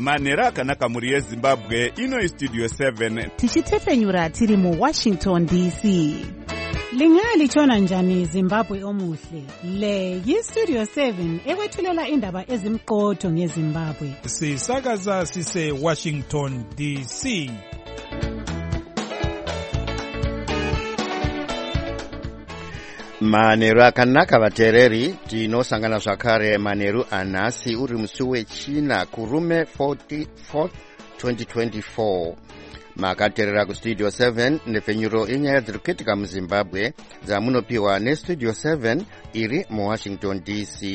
manhero akanaka mhuri yezimbabwe. Ino Studio 7 tichitefenyura tiri muWashington DC. Lingalitshona njani Zimbabwe omuhle? Le yiStudio 7 ekwethulela indaba ezimqotho ngeZimbabwe. Sisakaza sise Washington DC. Manheru akanaka vateereri, tinosangana zvakare manheru anhasi uri musi wechina kurume 44 2024. Makateerera kuStudio 7 nepfenyuro yenyaya dziri kuitika muZimbabwe dzamunopiwa neStudio 7 iri muWashington DC.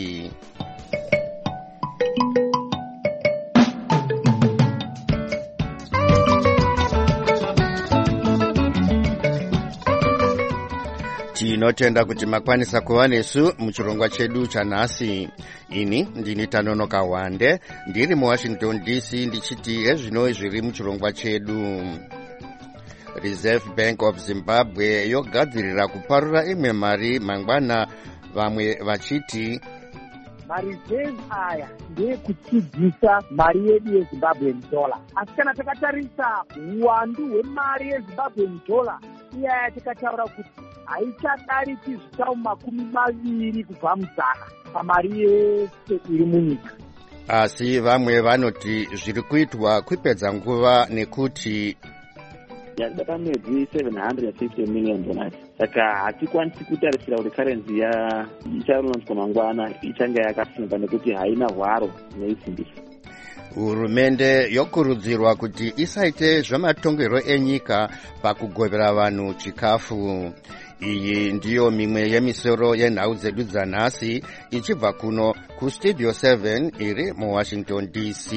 Tinotenda kuti makwanisa kuva nesu muchirongwa chedu chanhasi. Ini ndini Tanonoka Wande, ndiri muWashington DC ndichiti ezvino zviri muchirongwa chedu. Reserve Bank of Zimbabwe yogadzirira kuparura imwe mari mangwana, vamwe vachiti mareserve aya ndeyekutsidzisa mari yedu yeZimbabwean dollar. Asi kana takatarisa uwandu hwemari yeZimbabwean dollar iyaya tikataura kuti haichadariki zvitamu 20 kubva muzana pamari yese iri munyika. Asi vamwe vanoti zviri kuitwa kupedza nguva nekuti yasaka mwedzi $750 million. Saka hatikwanisi kutarisira kuti karenzi icharonswa mangwana ichange yakasimba nekuti haina hwaro neisimbisa. Hurumende yokurudzirwa kuti isaite zvamatongerwo enyika pakugovera vanhu chikafu. Iyi ndiyo mimwe yemisoro yenhau dzedu dzanhasi ichibva kuno kuStudio 7 iri muWashington DC.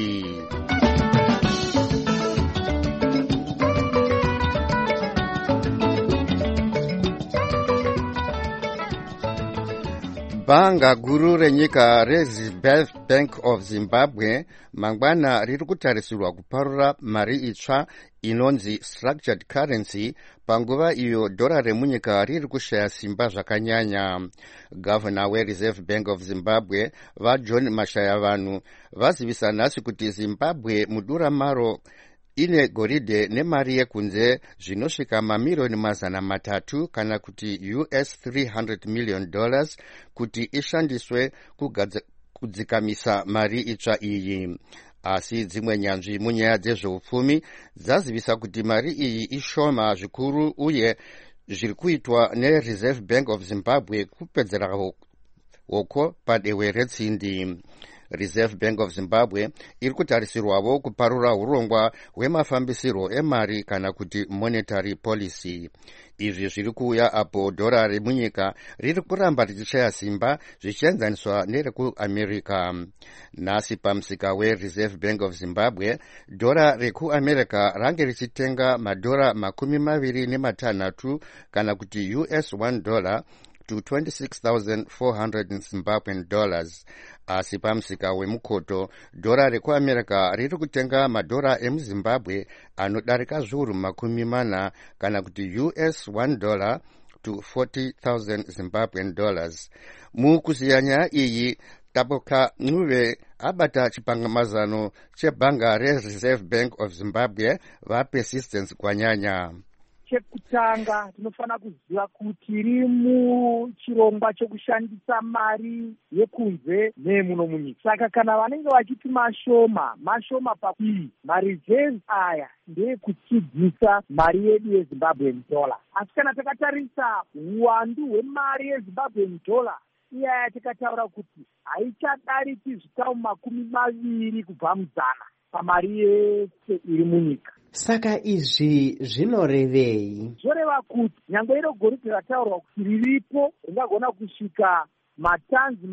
Bhanga guru renyika reReserve Bank of Zimbabwe mangwana riri kutarisirwa kuparura mari itsva inonzi structured currency panguva iyo dhora remunyika riri kushaya simba zvakanyanya. Gavana weReserve Bank of Zimbabwe vaJohn Mashayavanhu vazivisa nhasi kuti Zimbabwe mudura maro ine goridhe nemari yekunze zvinosvika mamirioni 300 kana kuti $300 million kuti ishandiswe kudzikamisa mari itsva iyi. Asi dzimwe nyanzvi munyaya dzezveupfumi dzazivisa kuti mari iyi ishoma zvikuru uye zviri kuitwa neReserve Bank of Zimbabwe kupedzera hoko padehwe retsindi. Reserve Bank of Zimbabwe iri kutarisirwawo kuparura urongwa hwemafambisiro emari kana kuti monetary policy. Izvi zviri kuuya apo dhora remunyika riri kuramba richishaya simba zvichienzaniswa nerekuAmerica. Nhasi pamusika weReserve Bank of Zimbabwe, dhora rekuAmerica range richitenga madhora 26 kana kuti $1 to 26,400 Zimbabwean dollars. Asi pamusika wemukoto, dhora rekuAmerica riri kutenga madhora emuZimbabwe anodarika zviuru 40 kana kuti $1 to 40,000 Zimbabwean dollars. Mukuziya nyaya iyi, Taboka Ncube abata chipangamazano chebhanga reReserve Bank of Zimbabwe vaPersistence Kwanyanya. Chekutanga tinofana kuziva kuti riri muchirongwa chekushandisa mari yekunze nemuno munyika. Saka kana vanenge vachiti mashoma pakuii, mareserve aya ndeyekutsidzisa mari yedu yeZimbabwean dollar. Asi kana takatarisa uwandu hwemari yeZimbabwean dollar iyaya tikataura kuti haichadariki zvitamu 20 kubva muzana pamari yese iri munyika. Saka izvi zvinorevei? Zvoreva kuti nyangwe iro goridhe rataurwa kuti riripo ringagona kusvika matanzi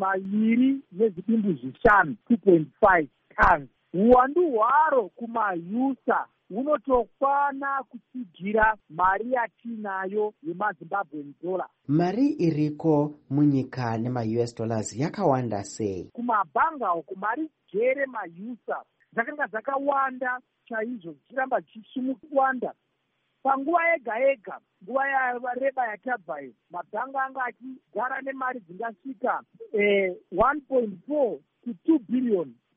2.5 2.5 tons. Uwandu hwaro kumayusa hunotokwana kutsigira mari yatinayo yemaZimbabwean dollar. Mari iriko munyika nema-US dollars yakawanda sei? Kumabhanga uko mari jere mayusa dzakanga dzakawanda chaizvo, dzichiramba dzichisimukuwanda. Panguva yega yega, nguva yareba yatabvayo, mabhanga anga achigara nemari dzingasvika 1.4 to 2 billion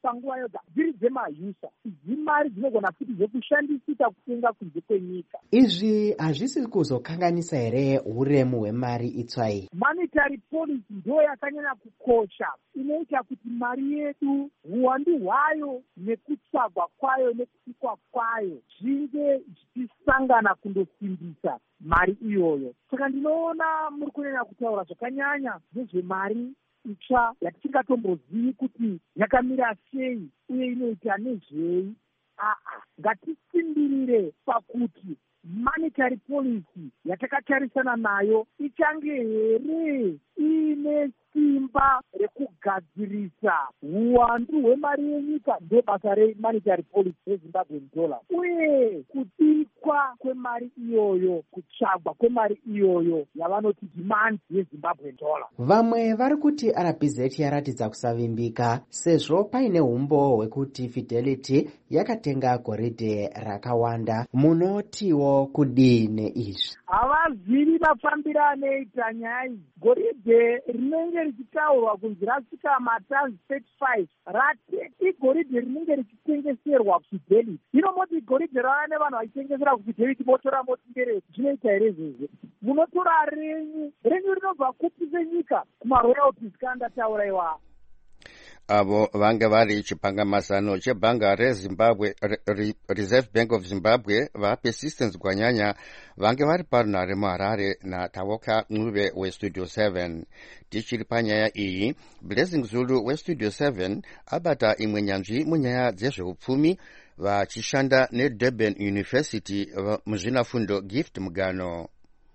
panguva yoga dziri dzemausa. Idzi mari dzinogona futi zvekushandisika kutenga kunze kwenyika. Izvi hazvisi kuzokanganisa here uremu hwemari itsva iyi? Monetary policy ndo yakanyanya kukosha, inoita kuti mari yedu, uwandu hwayo nekutsvagwa kwayo nekusikwa kwayo zvinge zvichisangana kundosimbisa mari iyoyo. Saka ndinoona muri kunyanya kutaura zvakanyanya nezvemari itsva yatisingatombozivi kuti yakamira sei uye inoita nezvei. Ngatisimbirire pakuti monetary policy yatakatarisana nayo ichange here iine simba rekugadzirisa uwandu hwemari yenyika. Ndebasa remonetary policy reZimbabwean dollar, uye kubikwa kwemari iyoyo, kutsvagwa kwemari iyoyo yavanoti demand yeZimbabwean dollar. Vamwe vari kuti RBZ yaratidza kusavimbika sezvo paine umbo hwekuti Fidelity yakatenga goridhe rakawanda. Munotiwo kudini izvi? Havazivi mafambiro anoita nyaya idzi. Goridhe rinenge richitaurwa kunzi rasvika matani 35 rate igoridhe rinenge richitengeserwa kuFidelity. Hino moti goridhe rava nevanhu vachitengesera kuFidelity motora moti ndereti, zvinoita here izvezvo? Munotora renyu rinobva kupi senyika kumaroyalties kandataura iwawo. Avo vanga vari chipangamazano chebhanga reZimbabwe Reserve Bank of Zimbabwe vaPersistence Gwanyanya vange vari parunhare muHarare naTawoka Ncube weStudio 7. Tichiri panyaya iyi, Blessing Zulu weStudio 7 abata imwe nyanzvi munyaya dzezveupfumi vachishanda neDurban University muzvinafundo Gift Mugano.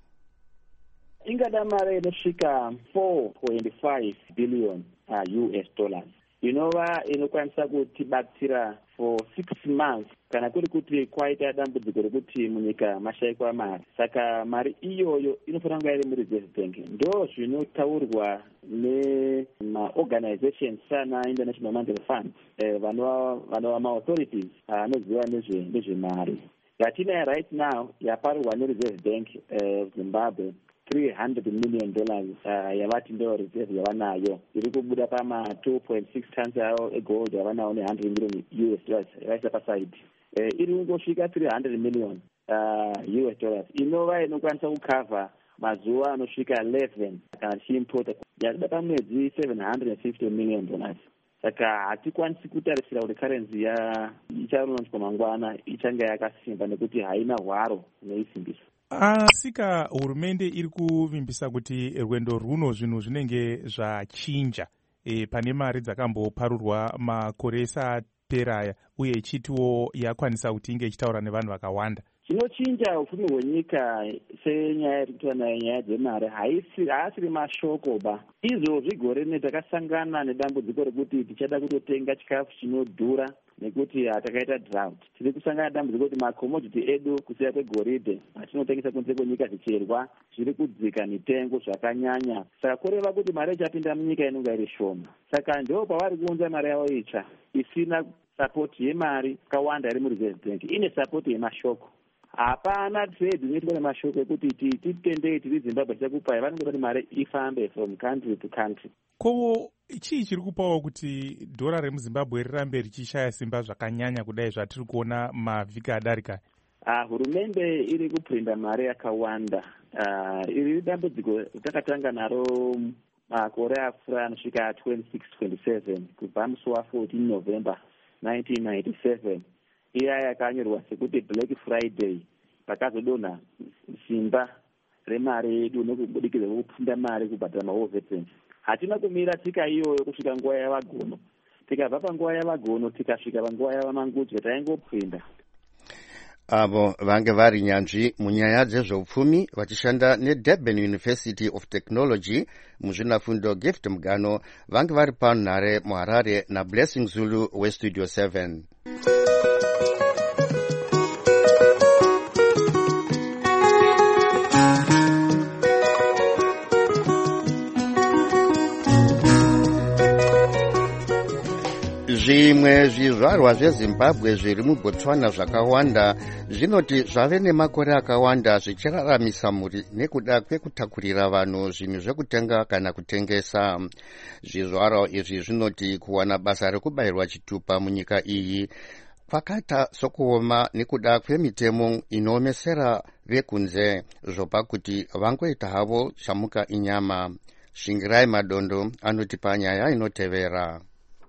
Ingada mari inosvika 4.5 billion US dollars. Inova inokwanisa kutibatsira for 6 months kana kuri kuti kwaita dambudziko rekuti munyika mashayikwa mari. Saka mari iyoyo inofanira kunge iri muReserve Bank. Ndo zvinotaurwa nemaorganizations sana International Monetary Fund, vanova maauthorities anoziva nezvemari. Yatina right now yaparwa neReserve Bank of Zimbabwe $300 million yavati ndo reserve yavanayo, iri kubuda pama 2.6 tons yavo egold yavanayo ne100 million US dollars vaisa paside. Iri kungosvika 300 million US dollars inova inokwanisa kukava mazuva anosvika 11 kana tichiimpota yakuda pamwedzi $750 million. Saka hatikwanisi kutarisira kuti currency icharunonswa mangwana ichanga yakasimba nekuti haina hwaro neisimbisa. Sika hurumende iri kuvimbisa kuti rwendo runo zvinhu zvinenge zvachinja pane mari dzakamboparurwa makore sapera uye ichitiwo yakwanisa kuti inge ichitaura nevanhu vakawanda. Chinochinja upfumi hwenyika senyaya iri kuitwa nayo nyaya dzemari haasiri mashoko ba. Izvozvi gore rino takasangana nedambudziko rekuti tichada kutotenga chikafu chinodhura nekuti takaita drought. Tiri kusangana dambudziko kuti makomoditi edu kusiyira kwegoridhe atinotengesa kunze kwenyika zvicherwa zviri kudzika mitengo zvakanyanya. Saka kureva kuti mari ichapinda munyika inonga iri shoma. Saka ndo pavari kuunza mari yavo itsva isina support yemari yakawanda iri muReserve Bank, ine support yemashoko. Hapana trade inoitwa nemashoko ekuti titendei tiri Zimbabwe tichakupai, vanenge kuti mari ifambe from country to country. Ko chii chiri kupawo kuti dhora remuZimbabwe rirambe richishaya simba zvakanyanya kudai zvatiri kuona mavhiki adarika? Hurumende iri kuprinda mari yakawanda. Iri dambudziko takatanga naro makore apfuura anosvika 26-27 kubva musi wa14 November 1997. Iya yakanyorwa sekuti Black Friday, pakazodonha simba remari yedu nekubudikidza kwekupfunda mari kubhadhara maovetensi. Hatina kumira tsika iyoyo kusvika nguva yavagono. Tikabva panguva yavagono tikasvika panguva yavamangudya taingopinda. Avo vange vari nyanzvi munyaya dzezveupfumi vachishanda neDurban University of Technology muzvinafundo Gift Mugano vange vari panhare muHarare naBlessing Zulu weStudio 7. zvimwe zvizvarwa zvezimbabwe zviri mubotswana zvakawanda zvinoti zvave nemakore akawanda zvichiraramisa mhuri nekuda kwekutakurira vanhu zvinhu zvekutenga kana kutengesa. Zvizvarwa izvi zvinoti kuwana basa rekubayirwa chitupa munyika iyi kwakaita sokuoma nekuda kwemitemo inoomesera vekunze zvopa kuti vangoita havo chamuka inyama. Shingirai Madondo anotipa nyaya inotevera.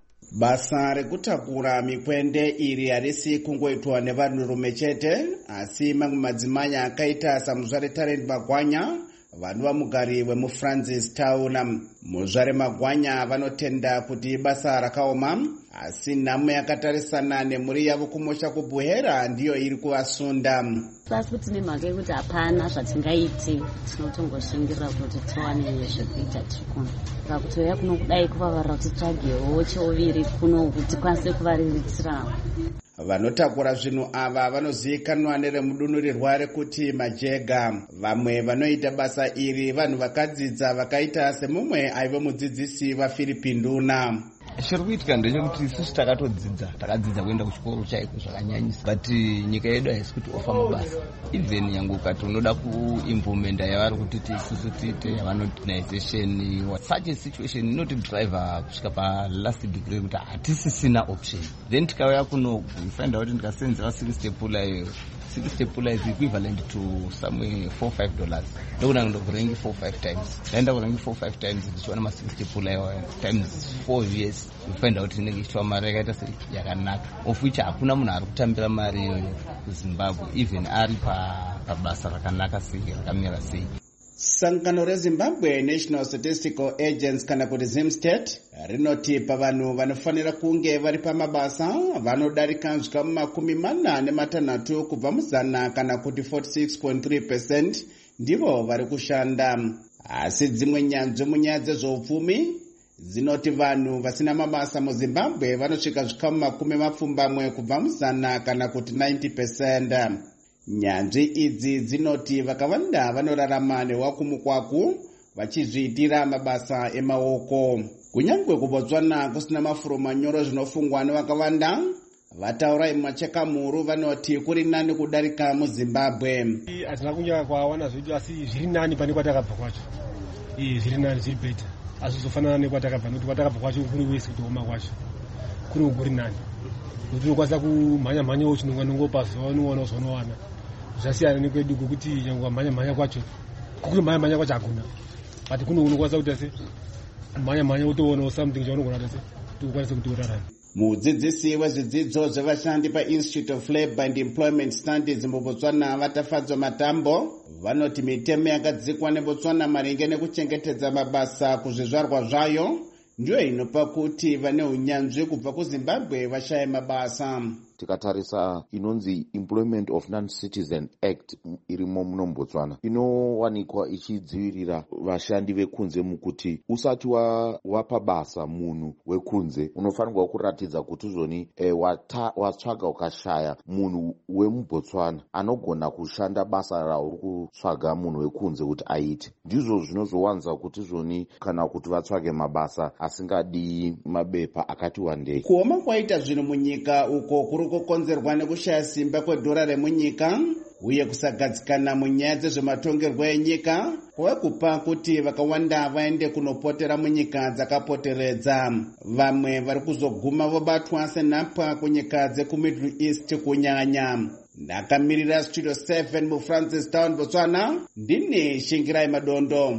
Basa rekutakura mikwende iri harisi kungoitwa nevanhurume chete, asi mamwe madzimai akaita samuzvare Tarrant Magwanya vanova mugari wemuFrancis Town. Muzvare Magwanya vanotenda kuti basa rakaoma, asi nhamo yakatarisana nemhuri yavo kumosha kubuhera ndiyo iri kuvasunda. Pasi tine mhaka yekuti hapana zvatingaiti, tinotongoshingira kuti tiwane zvekuita tirikuno. Pakutoya kuno kudai kuvavarira kuti tsvagewo cheuviri kuno kuti kwanise kuvariridzira. Vanotakura zvinhu ava vanozivikanwa neremudunhurirwa rekuti majega. Vamwe vanoita basa iri vanhu vakadzidza vakaita semumwe aive mudzidzisi vaFilipi Nduna. Chiri kuitika ndechekuti isusu takadzidza kuenda kuchikoro chaiko zvakanyanyisa, but nyika yedu haisi kuti ofa mabasa. Even nyange ukati unoda kuimplementa yavari kutiti isusu tiite yavanodinization, such a situation inoti driver kusvika palast degree kuti hatisisina option. Then tikauya kuno we find out ndikasenzera 6 stepula is equivalent to somewhere $4-5. Ndokuna ndokurengi 4-5 times. Ndaenda kurengi 4-5 times ndichiwana ma 6 stepula times 4 years. We find out inenge ichitwa mari yakaita yakanaka. Of which hakuna munhu ari kutambira mari iyoyo kuZimbabwe even ari pabasa rakanaka sei rakamira sei. Sangano reZimbabwe National Statistical Agents kana kuti ZimStat rinoti pavanhu vanofanira kunge vari pamabasa vanodarika svika mu46 kubva muzana kana kuti 46.3% ndivo vari kushanda. Asi dzimwe nyanzvi munyaya dzezveupfumi zinoti vanhu vasina mabasa muZimbabwe vanosvika svika mu20 kubva muzana kana kuti 90%. Nyanzvi idzi dzinoti vakawanda vanorarama newakumukwaku vachizviitira mabasa emaoko. Kunyangwe kuBotswana kusina mafuro manyoro zvinofungwa nevakawanda, vataura machekamuru vanoti kuri nani kudarika muZimbabwe. Hatina kunyanya kwawana zvedu asi zviri nani pane kwatakabva kwacho. Zviri nani zviri beta. Asi zvofanana nekwatakabva nokuti kwatakabva kwacho kuri wese kutooma kwacho. Kuri nani. Kuti unokwanisa kumhanya chinongo pazuva unoona zvonowana. Zvasiyana nekwedu kuti nyangwa mhanya kwacho kuri mhanya kwacho hakuna, but kuno unokwanisa kuti ase mhanya utoona something chaunogona kuti ukwanise kuti urarame. Mudzidzisi wezvidzidzo zvevashandi paInstitute of Labour and Employment Studies muBotswana Vatafadzwa Matambo vanoti mitemo yakadzikwa neBotswana maringe nekuchengetedza mabasa kuzvizvarwa zvayo ndiyo inopa kuti vane unyanzvi kubva kuZimbabwe vashaye mabasa. Tikatarisa inonzi Employment of Non-Citizen Act irimo muno muBotswana inowanikwa ichidzivirira vashandi vekunze mukuti usati wapa basa munhu wekunze unofanirwa kuratidza kuti zvoni watsvaga ukashaya munhu wemuBotswana anogona kushanda basa rauri kutsvaga munhu wekunze kuti aite. Ndizvo zvinozowanza kuti zvoni kana kuti vatsvage mabasa asingadi mabepa akati wandei. Kuoma kwaita zvinhu munyika uko kuri kukonzerwa nekushaya simba kwedhora remunyika uye kusagadzikana munyaya dzezvematongerwo enyika kwekupa kuti vakawanda vaende kunopotera munyika dzakapoteredza. Vamwe vari kuzoguma vobatwa senhapwa kunyika dzekuMiddle East kunyanya. Ndakamirira Studio 7 muFrancis Town Botswana, ndini Shingirai Madondo.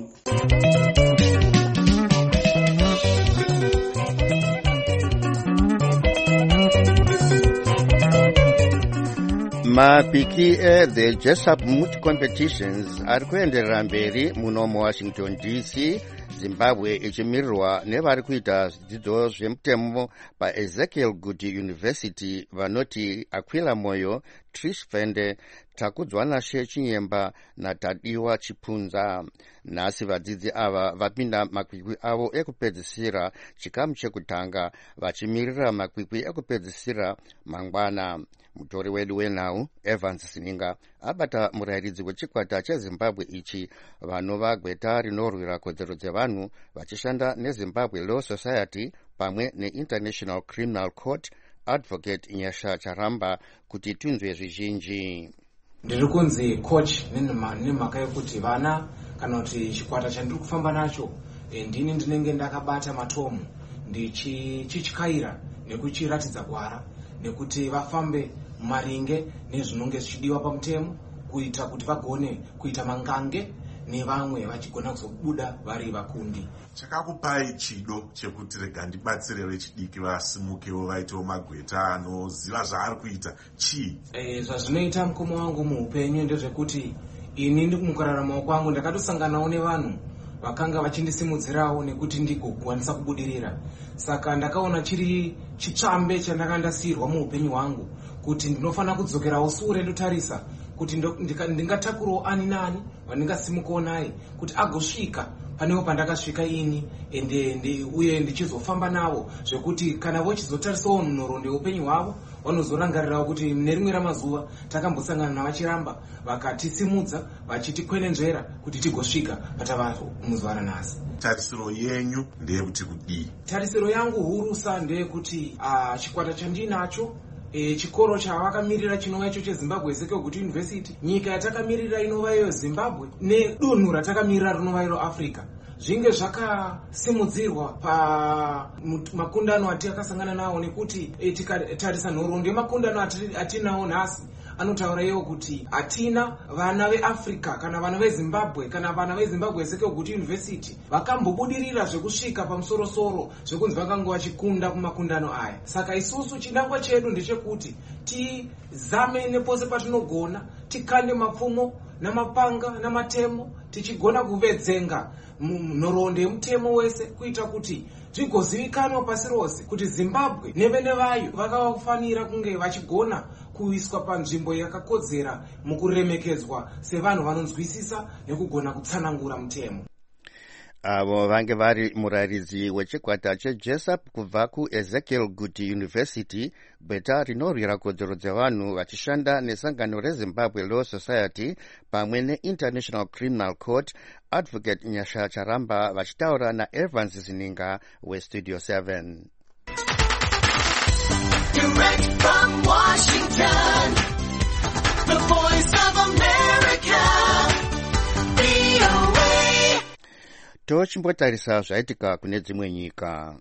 Mapiki the Jessup Moot Competitions ari kuenderera mberi muno muWashington DC, Zimbabwe ichimirirwa nevari kuita zvidzidzo zvemutemo paEzekiel Goody University vanoti Aquila Moyo, Trish Vende, Takudzwanashe Chinyemba naTadiwa Chipunza. Nhasi vadzidzi ava vapinda makwikwi avo ekupedzisira chikamu chekutanga vachimirira makwikwi ekupedzisira mangwana. Mutori wedu wenhau Evans Sininga abata murayiridzi wechikwata chezimbabwe ichi vanova gweta rinorwira kodzero dzevanhu vachishanda nezimbabwe Law Society pamwe neInternational Criminal Court Advocate Nyasha Charamba kuti tunzwe zvizhinji. Ndiri kunzi coach nemhaka yekuti vana kana kuti chikwata chandiri kufamba nacho ndini ndinenge ndakabata matomu ndichichikaira nekuchiratidza gwara nekuti vafambe maringe nezvinonge zvichidiwa pamutemo kuita kuti vagone kuita mangange nevamwe vachigona kuzobuda vari vakundi. Chakakupai chido chekuti rega ndibatsire vechidiki vasimukewo vaitewo magweta anoziva zvaari kuita chii? Zvazvinoita mukoma wangu muupenyu ndezvekuti ini mukurarama kwangu ndakatosanganawo nevanhu vakanga vachindisimudzirawo nekuti ndigokwanisa kubudirira. Saka ndakaona chiri chitsvambe chandanga ndasiyirwa muupenyu hwangu kuti ndinofanira kudzokerawo sure ndotarisa kuti ndingatakurawo ani nani vandingasimukawo naye kuti agosvika panewo pandakasvika ini uye ndichizofamba navo zvekuti kana vochizotarisawo nhoroondo yeupenyu hwavo vanozorangarirawo kuti mune rimwe ramazuva takambosangana navachiramba vakatisimudza vachitikwenenzvera kuti tigosvika patava muzuva ranhasi. Tarisiro yenyu ndeyekuti kudii? Tarisiro yangu hurusa ndeyekuti chikwata chandinacho chikoro chavakamirira chinova icho cheZimbabwe Executive University, nyika yatakamirira inova iyo Zimbabwe nedunhu ratakamirira rinova iro Africa, zvinge zvakasimudzirwa pamakundano atakasangana nawo nekuti tikatarisa nhoroondo yemakundano atinawo nhasi anotaura iwo kuti hatina vana veAfrica kana vana veZimbabwe kana vana veZimbabwe Executive University vakambobudirira zvekusvika pamusoro-soro zvekunzi vakanga vachikunda kumakundano aya. Saka isusu chidangwa chedu ndechekuti tizame nepose patinogona tikande mapfumo namapanga namatemo tichigona kuvedzenga nhoroondo yemutemo wese kuita kuti zvigozivikanwa pasi rose kuti Zimbabwe nevene vayo vakafanira kunge vachigona kuiswa panzvimbo yakakodzera mukuremekedzwa sevanhu vanonzwisisa nekugona kutsanangura mutemo. Avo vange vari murayiridzi wechikwata cheJESUP kubva kuEzekiel Guti University, gweta rinorwira kodzero dzevanhu vachishanda nesangano reZimbabwe Law Society pamwe neInternational Criminal Court Advocate Nyasha Charamba vachitaura naEvans Sininga weStudio 7. Direct from Washington, the Voice of America, VOA. Tochimbotarisa zvaitika kune dzimwe nyika.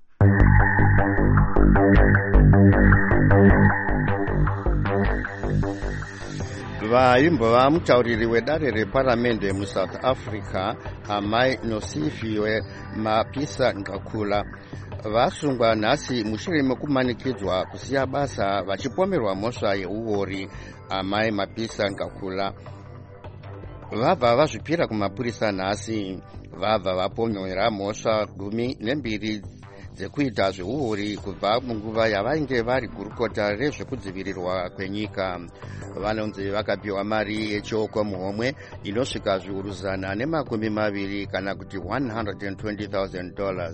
Vaimbova mutauriri wedare reparamende muSouth Africa Amai Nosifiwe Mapisa Ngakula vasungwa nhasi mushure mekumanikidzwa kusiya basa vachipomerwa mhosva yeuori. Amai Mapisa Ngakula vabva vazvipira kumapurisa nhasi. Vabva vapomera mhosva 12 dzekuita zveuori kubva munguva yavainge vari gurukota rezvekudzivirirwa kwenyika. Vanonzi vakapiwa mari yechioko muhomwe inosvika zviuru 120 kana kuti $120,000.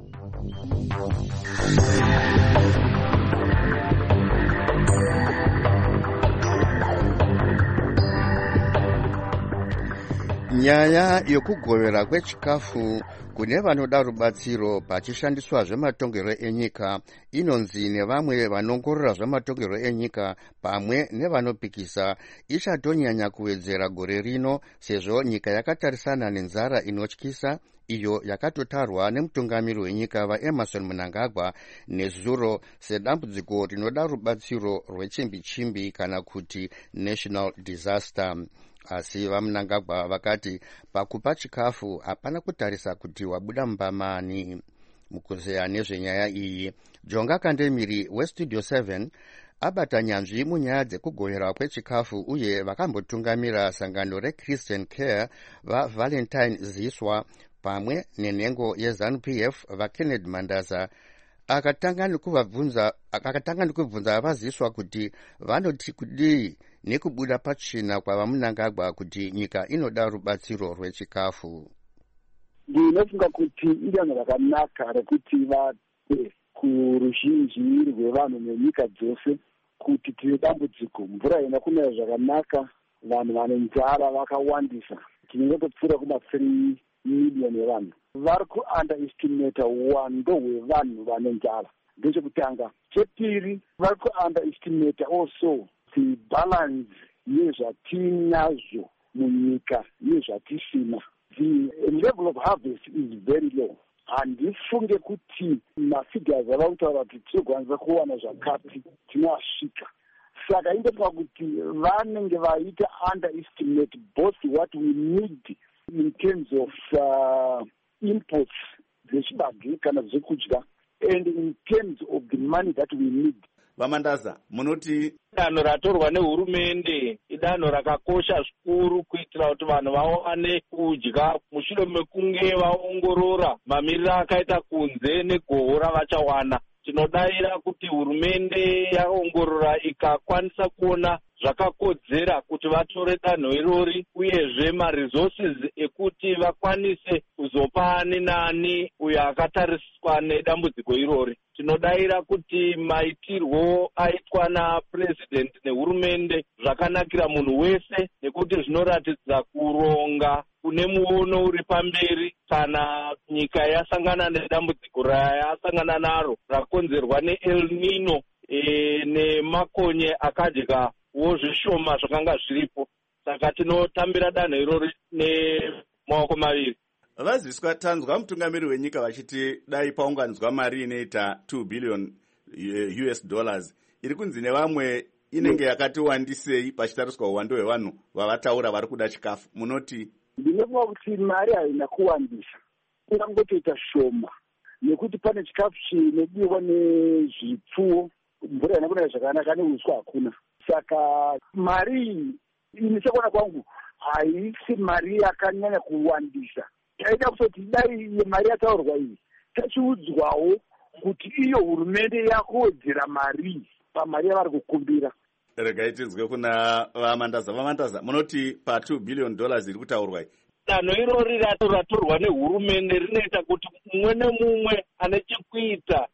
Nyaya yokugovera kwechikafu kune vanoda rubatsiro pachishandiswa zvematongero enyika inonzi nevamwe vanongorora zvematongero enyika pamwe nevanopikisa ichatonyanya kuwedzera gore rino sezvo nyika yakatarisana nenzara inotyisa iyo yakatotarwa nemutungamiri wenyika vaEmmerson Mnangagwa nezuro sedambudziko rinoda rubatsiro rwechimbi-chimbi kana kuti national disaster. Asi vaMnangagwa vakati pakupa chikafu hapana kutarisa kuti wabuda mbamani. Mukuzeya nezvenyaya iyi, Jonga Kandemiri weStudio 7 abata nyanzvi munyaya dzekugoverwa kwechikafu uye vakambotungamira sangano reChristian Care vaValentine Ziswa pamwe nenhengo yeZANU-PF vaKennedy Mandaza akatanga nekubvunza vaziswa kuti vanoti kudii nekubuda pachina kwavaMnangagwa kuti nyika inoda rubatsiro rwechikafu. Ndinofunga kuti idanho rakanaka rekuti vape kuruzhinji rwevanhu nenyika dzose kuti tine dambudziko, mvura haina kunaya zvakanaka, vanhu vane nzara vakawandisa, tinenge topfuura kuma3 miliyoni yevanhu. Vari kuunderestimata uwando hwevanhu vane nzara, ndechekutanga. Chepiri, vari kuunderestimata also the balance yezvatinazvo munyika yezvatisina. The level of harvest is very low. Handifunge kuti mafigures ava kutaura kuti tinokwanisa kuwana zvakati tinosvika. Saka indopa kuti vanenge vaita underestimate both what we need in terms of imports dzechibage kana zvekudya and in terms of the money that we need. Vamandaza, munoti danho ratorwa nehurumende idanho rakakosha zvikuru kuitira kuti vanhu vawane kudya mushure mekunge vaongorora mamiriro akaita kunze negohwo ravachawana. Tinodavira kuti hurumende yaongorora ikakwanisa kuona zvakakodzera kuti vatore danho irori uyezve maresources ekuti vakwanise kuzopa ani nani uyo akatariswa nedambudziko irori. Tinodavira kuti maitirwo aitwa napresident nehurumende zvakanakira munhu wese, nekuti zvinoratidza kuronga kune muono uri pamberi kana nyika yasangana nedambudziko rayasangana naro rakonzerwa neEl Nino nemakonye akadyawo zvishoma zvakanga zviripo. Saka tinotambira danho irori nemaoko maviri. Vaziswa tanzwa mutungamiri wenyika vachiti dai paunganidzwa mari inoita $2 billion iri kunzi nevamwe inenge yakati wandisei pachitariswa uwando hwevanhu vavataura vari kuda chikafu. Munoti? Ndinofunga kuti mari haina kuwandisa, ingangotoita shoma, nekuti pane chikafu chinodiwa nezvipfuwo, mvura haina kunaya zvakanaka neuswa hakuna. Saka mari iyi inichekuona kwangu haisi mari yakanyanya kuwandisa. Taida kutoti dai mari yataurwa iyi tachiudzwawo kuti iyo hurumende yakuwedzera mari pamari yavari kukumbira. Regai tinzwe kuna Vamandaza. Vamandaza, munoti pa$2 billion iri kutaurwa iyi? Danho irori ratorwa nehurumende rinoita kuti mumwe nemumwe ane chekuita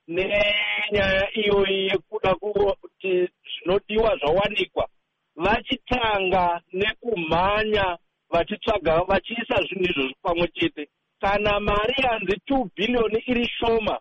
nenyaya iyoyi yekuda kuti zvinodiwa zvawanikwa vachitanga nekumhanya vachitsvaga vachiisa zvinhu izvozvo pamwe chete. Kana mari yanzi $2 billion iri shoma,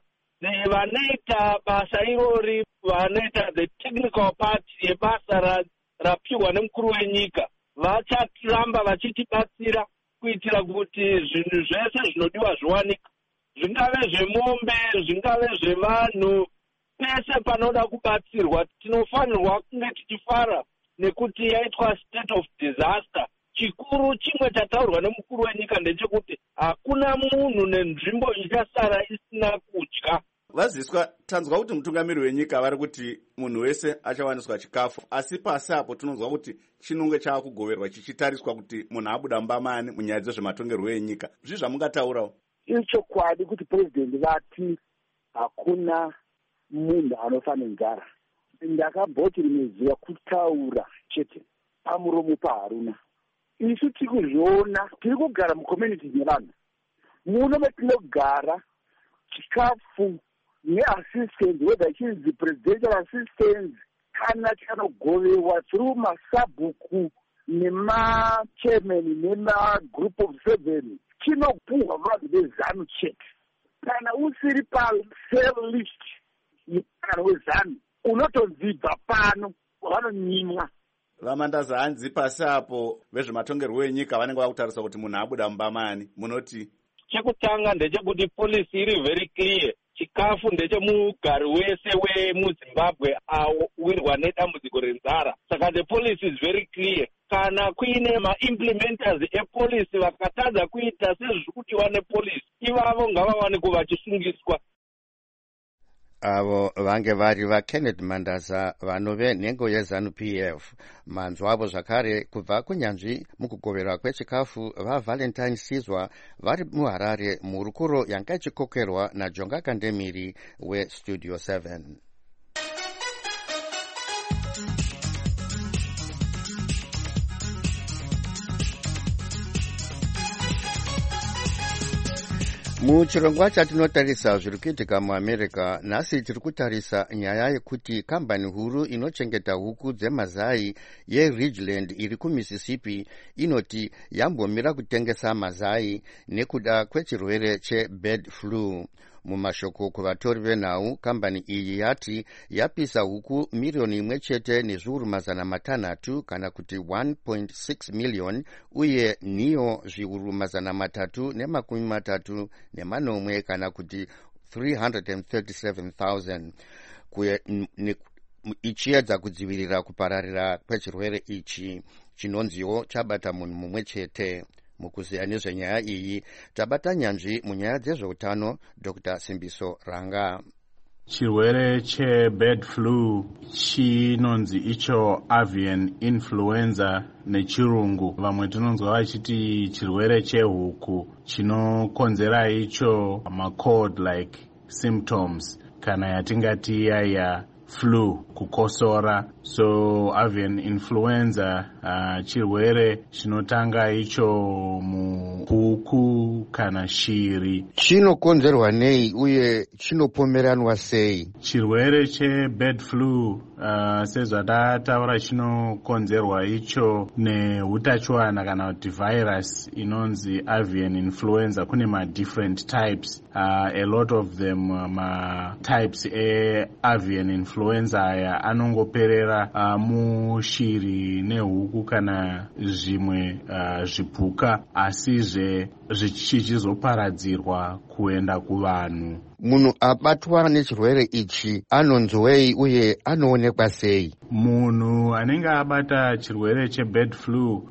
vanoita basa irori, vanoita the technical part yebasa rapiwa nemukuru wenyika, vacharamba vachitibatsira kuitira kuti zvinhu zvese zvinodiwa zviwanika, zvingave zvemombe, zvingave zvevanhu, pese panoda kubatsirwa. Tinofanirwa kunge tichifara nekuti yaitwa state of disaster. Chikuru chimwe chataurwa nemukuru wenyika ndechekuti hakuna munhu nenzvimbo ichasara isina kudya. Vaziswa tanzwa kuti mutungamiri wenyika vari kuti munhu wese achawaniswa chikafu, asi pasi apo tinonzwa kuti chinonge chaakugoverwa chichitariswa kuti munhu abuda mbamani munyaya dzezvematongerwo enyika. Zvii zvamungataurawo? Ichokwadi kuti president vati hakuna munhu anofa nenzara. Ndakamboti rimwe kutaura chete pamuromo paharuna. Isu tiri kuzviona, tiri kugara mucommunity nevanhu. Muno metinogara chikafu neassistance, whether it is the presidential assistance kana chanogovewa through masabhuku nemachairman nemagroup of 7 chinopuhwa vanhu vezanu chete. Kana usiri pasale list yevanhu vezanu unotonzibva pano vanonyimwa. Vamandaza, hanzi pasi apo vezvematongerwo enyika vanenge vakutarisa kuti munhu abuda mumbamani. Munoti? Chekutanga ndechekuti polisi iri very clear. Chikafu ndechemugari wese wemuZimbabwe awirwa nedambudziko renzara. Saka the police is very clear. Kana kuine maimplementers epolisi vakatadza kuita sezvikudiwa nepolisi, ivavo ngavawanikwe vachisungiswa. Avo vange vari vaKenneth Mandaza vanove nhengo yeZANU-PF. Manzwa avo zvakare kubva kunyanzvi mukugoverwa kwechikafu vaValentine Sizwa vari muHarare muhurukuro yanga ichikokerwa naJonga Kandemiri weStudio 7. muchirongwa chatinotarisa zviri kuitika muamerica nhasi tiri kutarisa nyaya yekuti kambani huru inochengeta huku dzemazai yeridgeland iri kumississippi inoti yambomira kutengesa mazai nekuda kwechirwere chebird flu. mumashoko kuvatori venhau kambani iyi yati yapisa huku miriyoni 1 nezviuru 600 kana kuti 1.6 million uye nhiyo zviuru 330 kana kuti 337,000 ichiedza kudzivirira kupararira kwechirwere ichi chinonziwo chabata munhu mumwe chete. mukuziya nezvenyaya iyi tabata nyanzvi munyaya dzezveutano Dr. Simbiso Ranga. chirwere chebird flu chinonzi icho avian influenza nechirungu, vamwe tinonzwa vachiti chirwere chehuku, chinokonzera icho macold like symptoms kana yatingati yaya flu, kukosora. So avian influenza chirwere chinotanga icho muhuku kana shiri. Chinokonzerwa nei uye chinopomeranwa sei? Chirwere chebird flu sezvatataura chinokonzerwa icho nehutachiwana kana kuti virus inonzi avian influenza. Kune different types, a lot of them types avian influenza aya anongoperera mushiri nehuku kana zvimwe zvipuka, asizve zvichizoparadzirwa kuenda kuvanhu. Munhu abatwa nechirwere ichi anonzwei uye anoonekwa sei? Munhu anenge abata chirwere chebird flu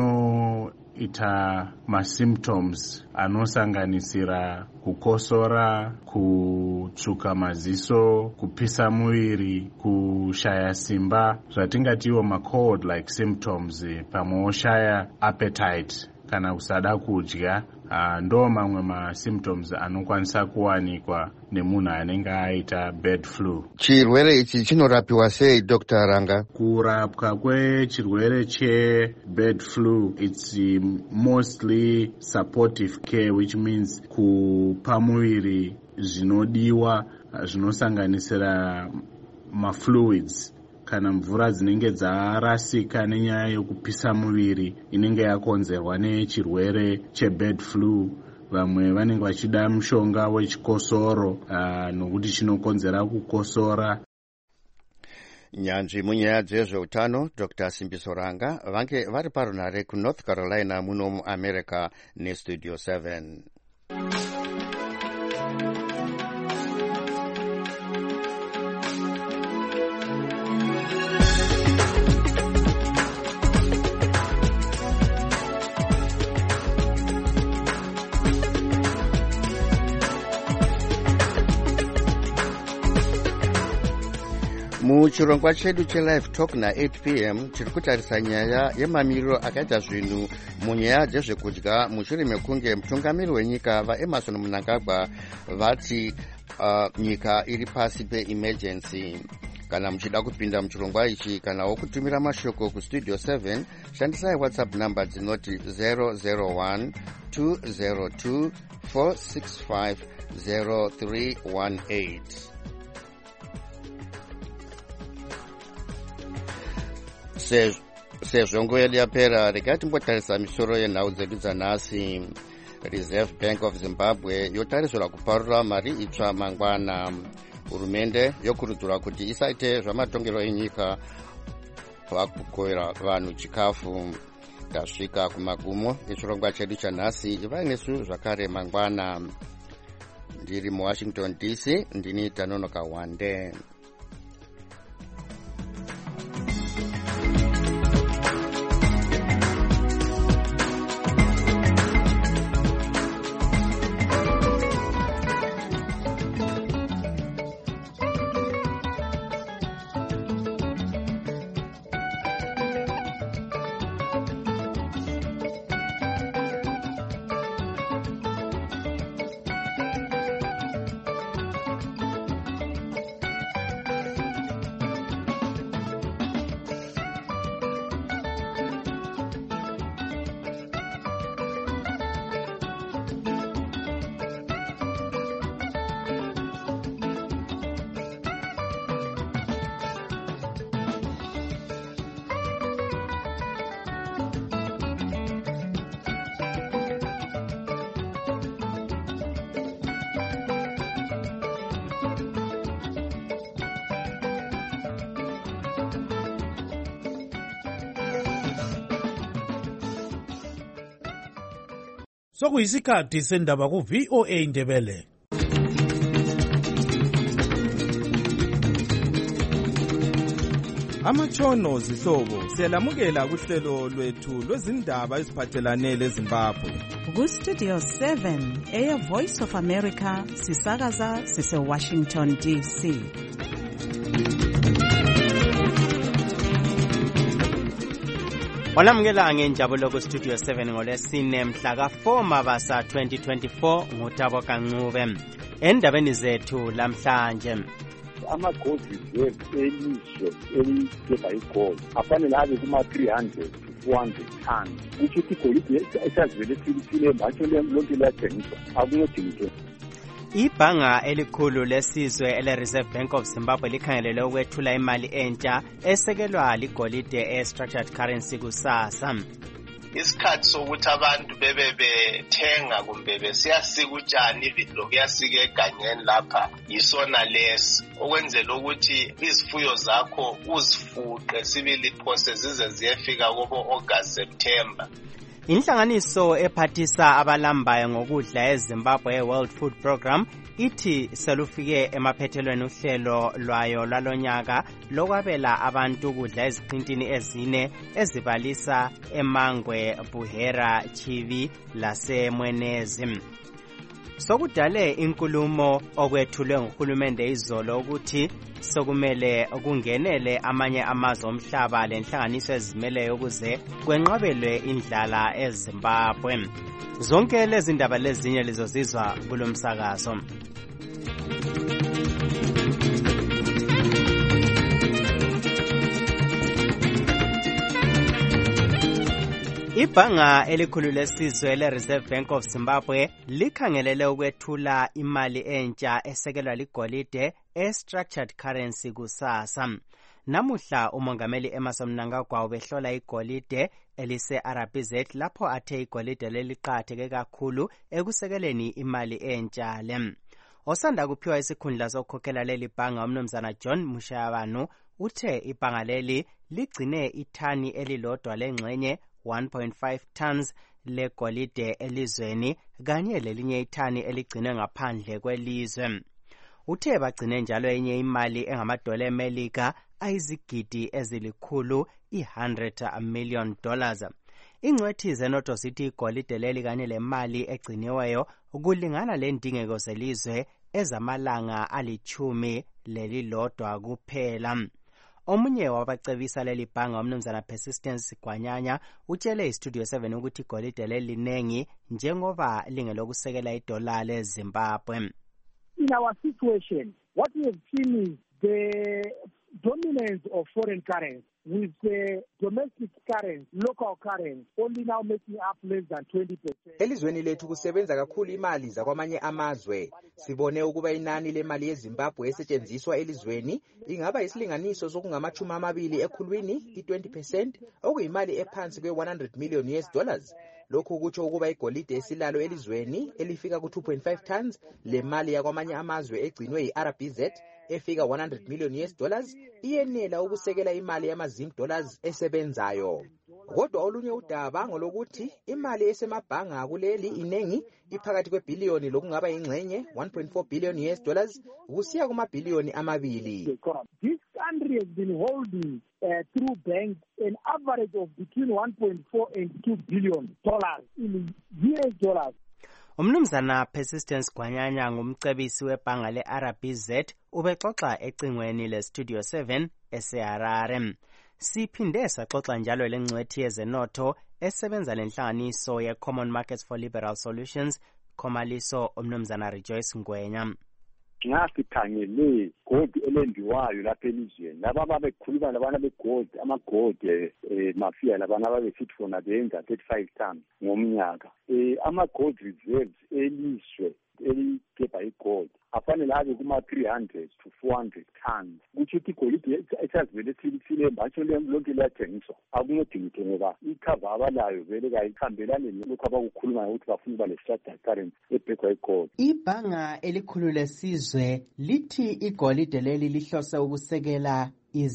anoita masymptoms anosanganisira kukosora, kutsvuka maziso, kupisa muviri, kushaya simba, zvatingatiwo macold like symptoms, pamwe oshaya appetite kana kusada kudya. Ndo mamwe masymptoms anokwanisa kuwanikwa nemunhu anenge aita bird flu. Chirwere ichi chinorapiwa sei, Dr. Ranga? Kurapwa kwechirwere chebird flu, it's mostly supportive care, which means kupa muviri zvinodiwa zvinosanganisira mafluids kana mvura dzinenge dzarasika nenyaya yekupisa muviri inenge yakonzerwa nechirwere chebird flu. Vamwe vanenge vachida mushonga wechikosoro nokuti chinokonzera kukosora. Nyanzvi munyaya dzezveutano Dr. Simbiso Ranga vange vari parunare kuNorth Carolina muno muAmerica neStudio 7. muchirongwa chedu chelive talk na8 p.m. tiri kutarisa nyaya yemamiriro akaita zvinhu munyaya dzezvekudya mushure mekunge mutungamiri wenyika vaEmmerson Mnangagwa vati nyika iri pasi peemergency. kana muchida kupinda muchirongwa ichi kana wokutumira mashoko kustudio 7 shandisai whatsapp number dzinoti 001 202 465 0318. sezvo nguva yedu yapera, regai timbotarisa misoro yenhau dzedu dzanhasi. Reserve Bank of Zimbabwe yotarisirwa kuparura mari itsva mangwana. Hurumende yokurudzirwa kuti isaite zvamatongero enyika pakugohera vanhu chikafu. Tasvika kumagumo echirongwa chedu chanhasi. Ivai nesu zvakare mangwana. Ndiri muWashington DC, ndini Tanonoka Wande. sokuyisikhathi sendaba ku-VOA Indebele. Amatshono zihlobo siyalamukela kuhlelo lwethu lwezindaba eziphathelane leZimbabwe. Ku-Studio 7 eya Voice of America sisakaza sise-Washington DC. Olamukela ngenjabulo ku-Studio 7 ngolesine mhla ka-4 Mabasa 2024 nguTabo Kancube. Endabeni zethu lamhlanje, ama-gold reserve elizwe eligebha igold afanele abe kuma-300 to 400 tons. Kusho ukuthi igolide esazivele silifile manje lonke liyathengiswa akunodingidwe. Ibhanga elikhulu lesizwe ele-Reserve Bank of Zimbabwe likhangelele ukwethula imali entsha esekelwa ligolide e-structured currency kusasa. Isikhathi sokuthi abantu bebe bethenga kumbe besiyasika utshani ividlo kuyasika egangeni lapha yisona lesi okwenzela ukuthi izifuyo zakho uzifuqe sibili phose zize ziyefika kubo August September. Inhlanganiso ephathisa abalambayo ngokudla eZimbabwe World Food Program ithi selufike emaphethelweni uhlelo lwayo lwalonyaka lokwabela abantu ukudla eziqintini ezine ezibalisa eMangwe, Buhera, Chivi laseMwenezi. Sokudale inkulumo okwethulwe nguhulumende izolo ukuthi sokumele kungenele amanye amazwe omhlaba lenhlanganiso ezimeleyo ukuze kwenqabelwe indlala eZimbabwe. Zonke lezi ndaba lezinye lizozizwa kulomsakazo. Ibhanga elikhulu lesizwe le-Reserve Bank of Zimbabwe likhangelele ukwethula imali entsha esekelwa ligolide e-structured currency kusasa. Namuhla umongameli Emmerson Mnangagwa ubehlola igolide elise-RBZ lapho athe igolide leliqatheke kakhulu ekusekeleni imali entsha le. Osanda kuphiwa isikhundla sokukhokhela leli bhanga umnumzana John Mushayabanu uthe ibhanga leli ligcine ithani elilodwa lengxenye 1.5 tons legolide elizweni kanye lelinye ithani eligcinwe ngaphandle kwelizwe. Uthe bagcine njalo enye imali engamadola eMelika ayizigidi ezilikhulu $100 million. Ingcwethi zenoto zithi igolide leli kanye lemali egciniweyo kulingana lendingeko zelizwe ezamalanga 10 kuphela. Omunye wabacebisa leli bhanga umnumzana Persistence Gwanyanya utshele iStudio 7 ukuthi igolide leli linengi njengoba lingelokusekela idola leZimbabwe. In our situation, what we have seen is the dominance of foreign currency with the domestic currency, local currency, only now making up less than 20%. Elizweni lethu kusebenza kakhulu imali zakwamanye amazwe. Sibone ukuba inani lemali yeZimbabwe esetshenziswa elizweni ingaba isilinganiso sokungama-20 ekhulwini, i-20%, okuyimali ephansi kwe-$100 million. Lokhu kutsho ukuba igolide esilalo elizweni elifika ku-2.5 tons lemali yakwamanye amazwe egcinwe yi-RBZ efika $100 million iyenela ukusekela imali yama-ZimbDollars esebenzayo. Kodwa olunye udaba ngolokuthi imali esemabhanga kuleli inengi iphakathi kwebhiliyoni lokungaba ingxenye $1.4 billion kusiya kumabhiliyoni 2. This country has been holding through banks an average of between $1.4 and $2 billion in US dollars. Umnumzana Persistence Gwanyanya ngumcebisi webhanga le-RBZ ubexoxa ecingweni leStudio 7 eseHarare. Siphinde saxoxa njalo lengcwethi yezenotho esebenza lenhlanganiso ye-Common Markets for Liberal Solutions, Khomaliso umnumzana Rejoice Ngwenya. Ngasikhangele gold elendiwayo lapha elizweni laba babekhuluma labana begold ama-gold mafia labana babesithi fona benza 35 tons ngomnyaka. Ama-gold reserves elizwe eligebha igold afanele abe kuma-300 to 400 tons. Kusho ukuthi igolide esazivele silifile manje lonke liyathengiswa akunodingidwe ngoba ikhava abalayo vele kayikhambelane lokhu abakukhuluma ukuthi bafuna ukuba le-structured currency ebhekwa igold. Ibhanga elikhulu lesizwe lithi igolide leli lihlose ukusekela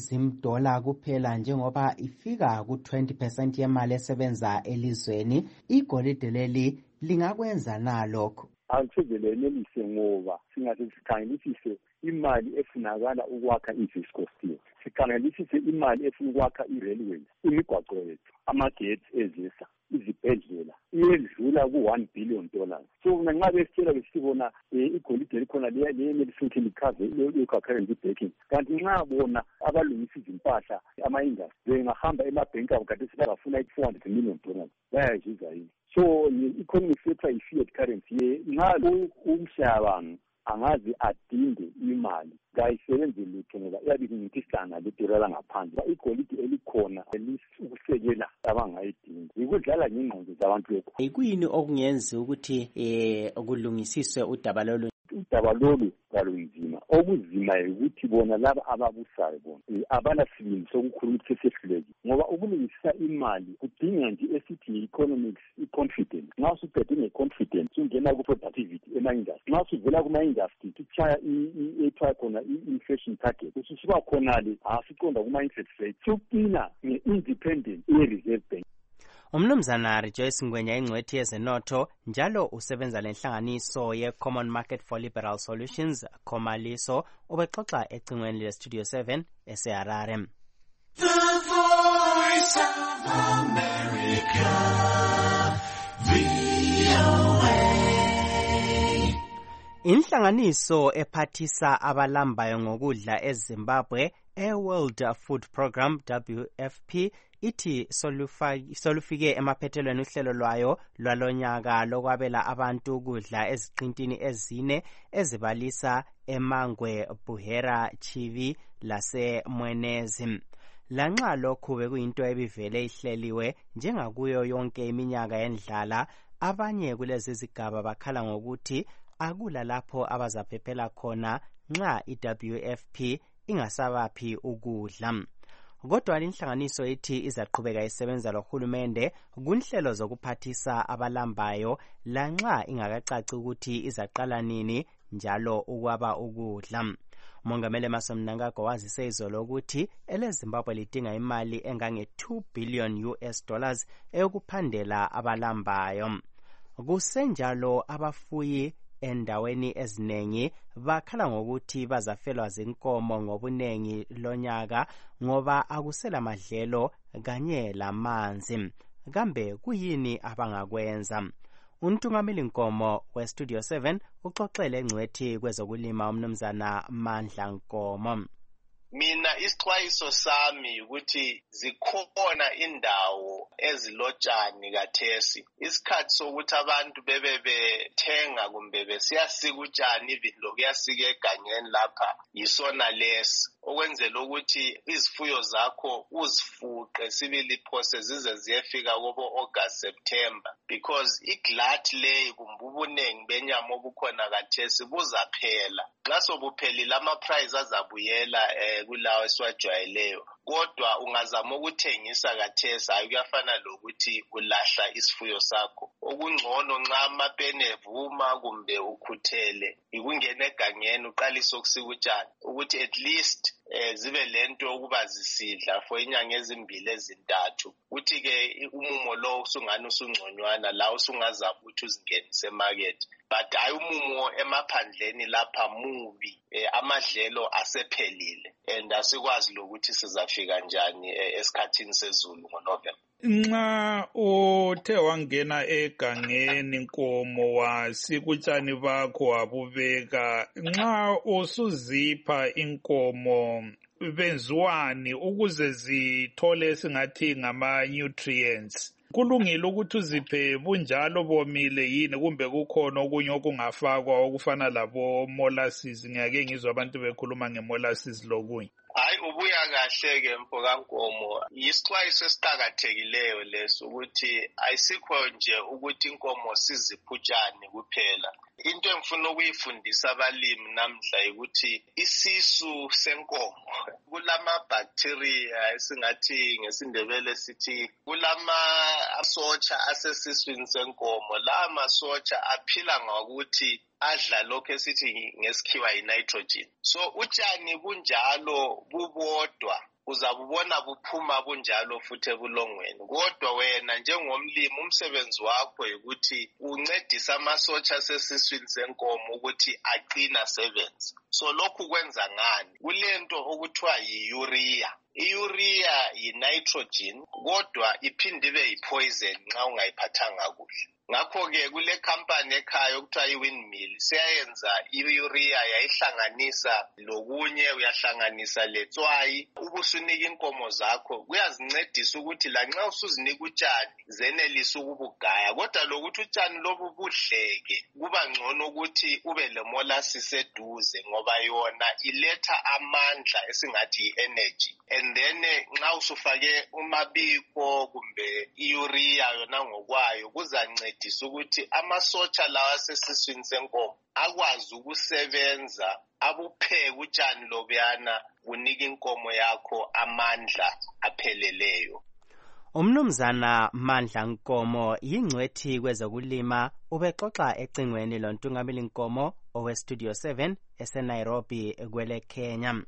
$10 kuphela njengoba ifika ku-20% yemali esebenza elizweni. Igolide leli lingakwenza na lokho? Alisoze lenelise ngoba singathi sikhangelisise imali efunakala ukwakha i-Visco Steel, sikhangelisise imali efuna ukwakha i-railways, imigwaqo yethu, amagetsi ezisa, izibhedlela, iyedlula ku-$1 billion. So nxa besitshela besibona igolide likhona liyenelisa ukuthi likhave i-local currency backing, kanti nxa bona abalungisa izimpahla ama-industry bengahamba emabhenki abo kade sebafuna $400 million bayayizuza yini? So i-economic sector i-fiat currency nxa umhlaba angazi adinde imali kayisebenzi lutho ngoba iyabe kuncintisana ledola ngaphandle. Igolide elikhona ukusekela abangayidingi ikudlala ngengqondo zabantu lokho. Yikuyini okungenza ukuthi kulungisiswe udaba lolu? Udaba lolu kalunzima. Okuzima ukuthi bona laba ababusayo bona abanasibindi sokukhuluma ukuthi sesehluleki ngoba ukulungisa imali kudinga nje esithi economics i-confidence. Nxa usuphethe nge-confidence ungena ku-productivity ema-industry. Nxa usuvela kuma-industry utshaya ethiwa khona i-inflation target ususuka khonale asiqonda kuma-interest rate sokuqina nge-independent ye-reserve bank. Umnumzana Rejoice Ngwenya ingcwethi yezenotho njalo usebenza lenhlanganiso ye-Common Market for Liberal Solutions Comaliso ubexoxa ecingweni le-Studio 7 eseHarare. The Voice of America, VOA. Inhlanganiso ephathisa abalambayo ngokudla eZimbabwe e-World Food Program WFP ithi solufike emaphethelweni uhlelo lwayo lwalonyaka lokwabela abantu ukudla eziqintini ezine ezibalisa eMangwe, Buhera, Chivi laseMwenezi. Lanxa lokhu bekuyinto ebivele ihleliwe njengakuyo yonke iminyaka yendlala, abanye kulezi zigaba bakhala ngokuthi akula lapho abazaphephela khona nxa i-WFP ingasabaphi ukudla. Kodwa inhlanganiso ithi izaqhubeka isebenza lohulumende kunhlelo zokuphathisa abalambayo lanxa ingakacaci ukuthi izaqala nini njalo ukwaba ukudla. Umongameli Emmerson Mnangagwa wazise izolo ukuthi eleZimbabwe lidinga imali engange-$2 billion eyokuphandela abalambayo. Kusenjalo abafuyi endaweni eziningi bakhala ngokuthi bazafelwa zinkomo ngobunengi lonyaka ngoba akusela madlelo kanye lamanzi. Kambe kuyini abangakwenza? Untungameli Nkomo we-Studio 7 uxoxele engcwethi kwezokulima umnumzana Mandla Nkomo. Mina isixwayiso sami ukuthi zikhona indawo ezilotshani kathesi isikhathi sokuthi abantu bethenga kumbe besiyasika utshani ividlo kuyasika egangeni lapha yisona lesi okwenzela ukuthi izifuyo zakho uzifuqe sibili phose zize ziyefika kobo August September because iglut leyi kumbe ubunengi benyama obukhona kathesi buzaphela nxa sobuphelile ama-price azabuyela kulawo esiwajwayeleyo kodwa ungazama ukuthengisa kathesi hayi kuyafana lokuthi ulahla isifuyo sakho okungcono nxa amapene evuma kumbe ukhuthele ikungena egangeni uqalise ukusika utshani ukuthi at least zibe lento ukuba zisidla for inyanga ezimbili ezintathu uthi-ke umumo lo usungani usungconywana la usungazama ukuthi uzingenise emarket but hayi umumo emaphandleni lapha mubi amadlelo asephelile and asikwazi lokuthi sizafika njani esikhathini sezulu ngoNovember. Nxa uthe wangena egangeni Nkomo wasika utshani bakho wabubeka nxa usuzipha inkomo benziwani ukuze zithole singathi ngama-nutrients? Kulungile ukuthi uziphe bunjalo bomile yini kumbe kukhona okunye okungafakwa okufana labo molasses? Ngiyake ngizwa abantu bekhuluma ngemolasses lokunye. Hayi ubuya kahle-ke mpho kaNkomo yisixwayiso esiqakathekileyo leso ukuthi ayisikho nje ukuthi inkomo siziphe utshani kuphela. Into engifuna ukuyifundisa abalimi namhla ukuthi isisu senkomo kulama-bacteria esingathi ngesindebele sithi kulama-sotsha asesiswini senkomo. La masotsha aphila ngokuthi adla lokho esithi ngesikhiwa yi-nitrogen. So utshani bunjalo bubodwa uzabubona buphuma bunjalo futhi ebulongweni. Kodwa wena njengomlimi umsebenzi wakho ukuthi uncedise amasotsha asesiswini senkomo ukuthi aqina asebenze. So lokhu kwenza ngani? Kulento okuthiwa yi-urea. I-urea yi-nitrogen kodwa iphinde ibe yi-poison nxa ungayiphathanga kuhle. Ngakho-ke kule company ekhaya okuthiwa i-Windmill siyayenza i-urea yayihlanganisa lokunye, uyahlanganisa letswayi ubusunika inkomo zakho. Kuyazincedisa ukuthi lanxa usuzinika utshani zenelisa ukubugaya, kodwa lokuthi utshani lobu budleke kuba ngcono ukuthi ube lemolasses eduze ngoba yona iletha amandla esingathi yi-energy. And then nxa usufake umabiko kumbe i-urea yona ngokwayo kuzancedisa ukuthi amasotsha lawa asesiswini senkomo akwazi ukusebenza abupheke utshani lobuyana unika inkomo yakho amandla apheleleyo. Umnumzana Mandla Nkomo yingcwethi kwezokulima ubexoxa ecingweni lontungameli Nkomo owe Studio 7 eseNairobi kwele Kenya.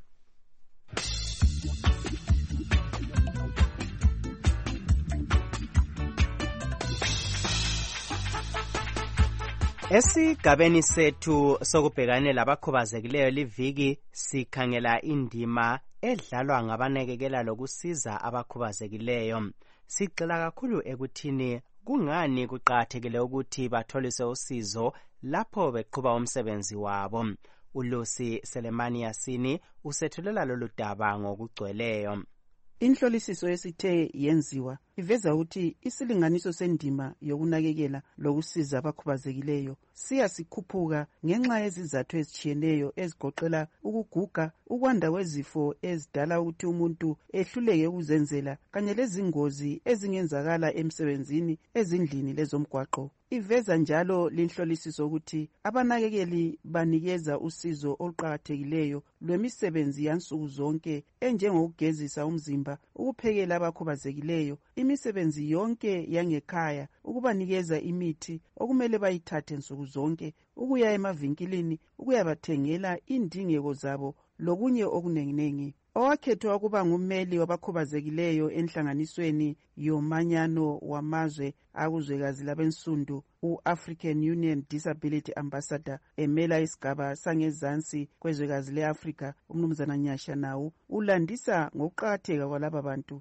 Esigabeni sethu sokubhekana labakhubazekileyo liviki sikhangela indima edlalwa ngabanakekela lokusiza abakhubazekileyo. Sigxila kakhulu ekuthini kungani kuqakathekile ukuthi batholiswe usizo lapho beqhuba umsebenzi wabo. uLucy Selemani Yasini usethulela lolu daba ngokugcweleyo. Inhlolisiso esithe yenziwa iveza ukuthi isilinganiso sendima yokunakekela lokusiza abakhubazekileyo siyasikhuphuka ngenxa yezizathu ezitshiyeneyo ezigoqela ukuguga, ukwanda kwezifo ezidala ukuthi umuntu ehluleke ukuzenzela kanye lezingozi ezingenzakala emsebenzini ezindlini lezomgwaqo. Iveza njalo linhlolisiso ukuthi abanakekeli banikeza usizo oluqhakathekileyo lwemisebenzi yansuku zonke enjengokugezisa umzimba, ukuphekela abakhubazekileyo, imisebenzi yonke yangekhaya, ukubanikeza imithi okumele bayithathe nsuku zonke, ukuya emavinkilini, ukuyabathengela indingeko zabo lokunye okunenginengi. Owakhethwa ukuba ngummeli wabakhubazekileyo enhlanganisweni yomanyano wamazwe akuzwekazi labensundu, u-African Union Disability Ambassador emela isigaba sangezansi kwezwekazi le-Afrika, umnumzana Nyasha Nawu ulandisa ngokuqakatheka kwalaba bantu.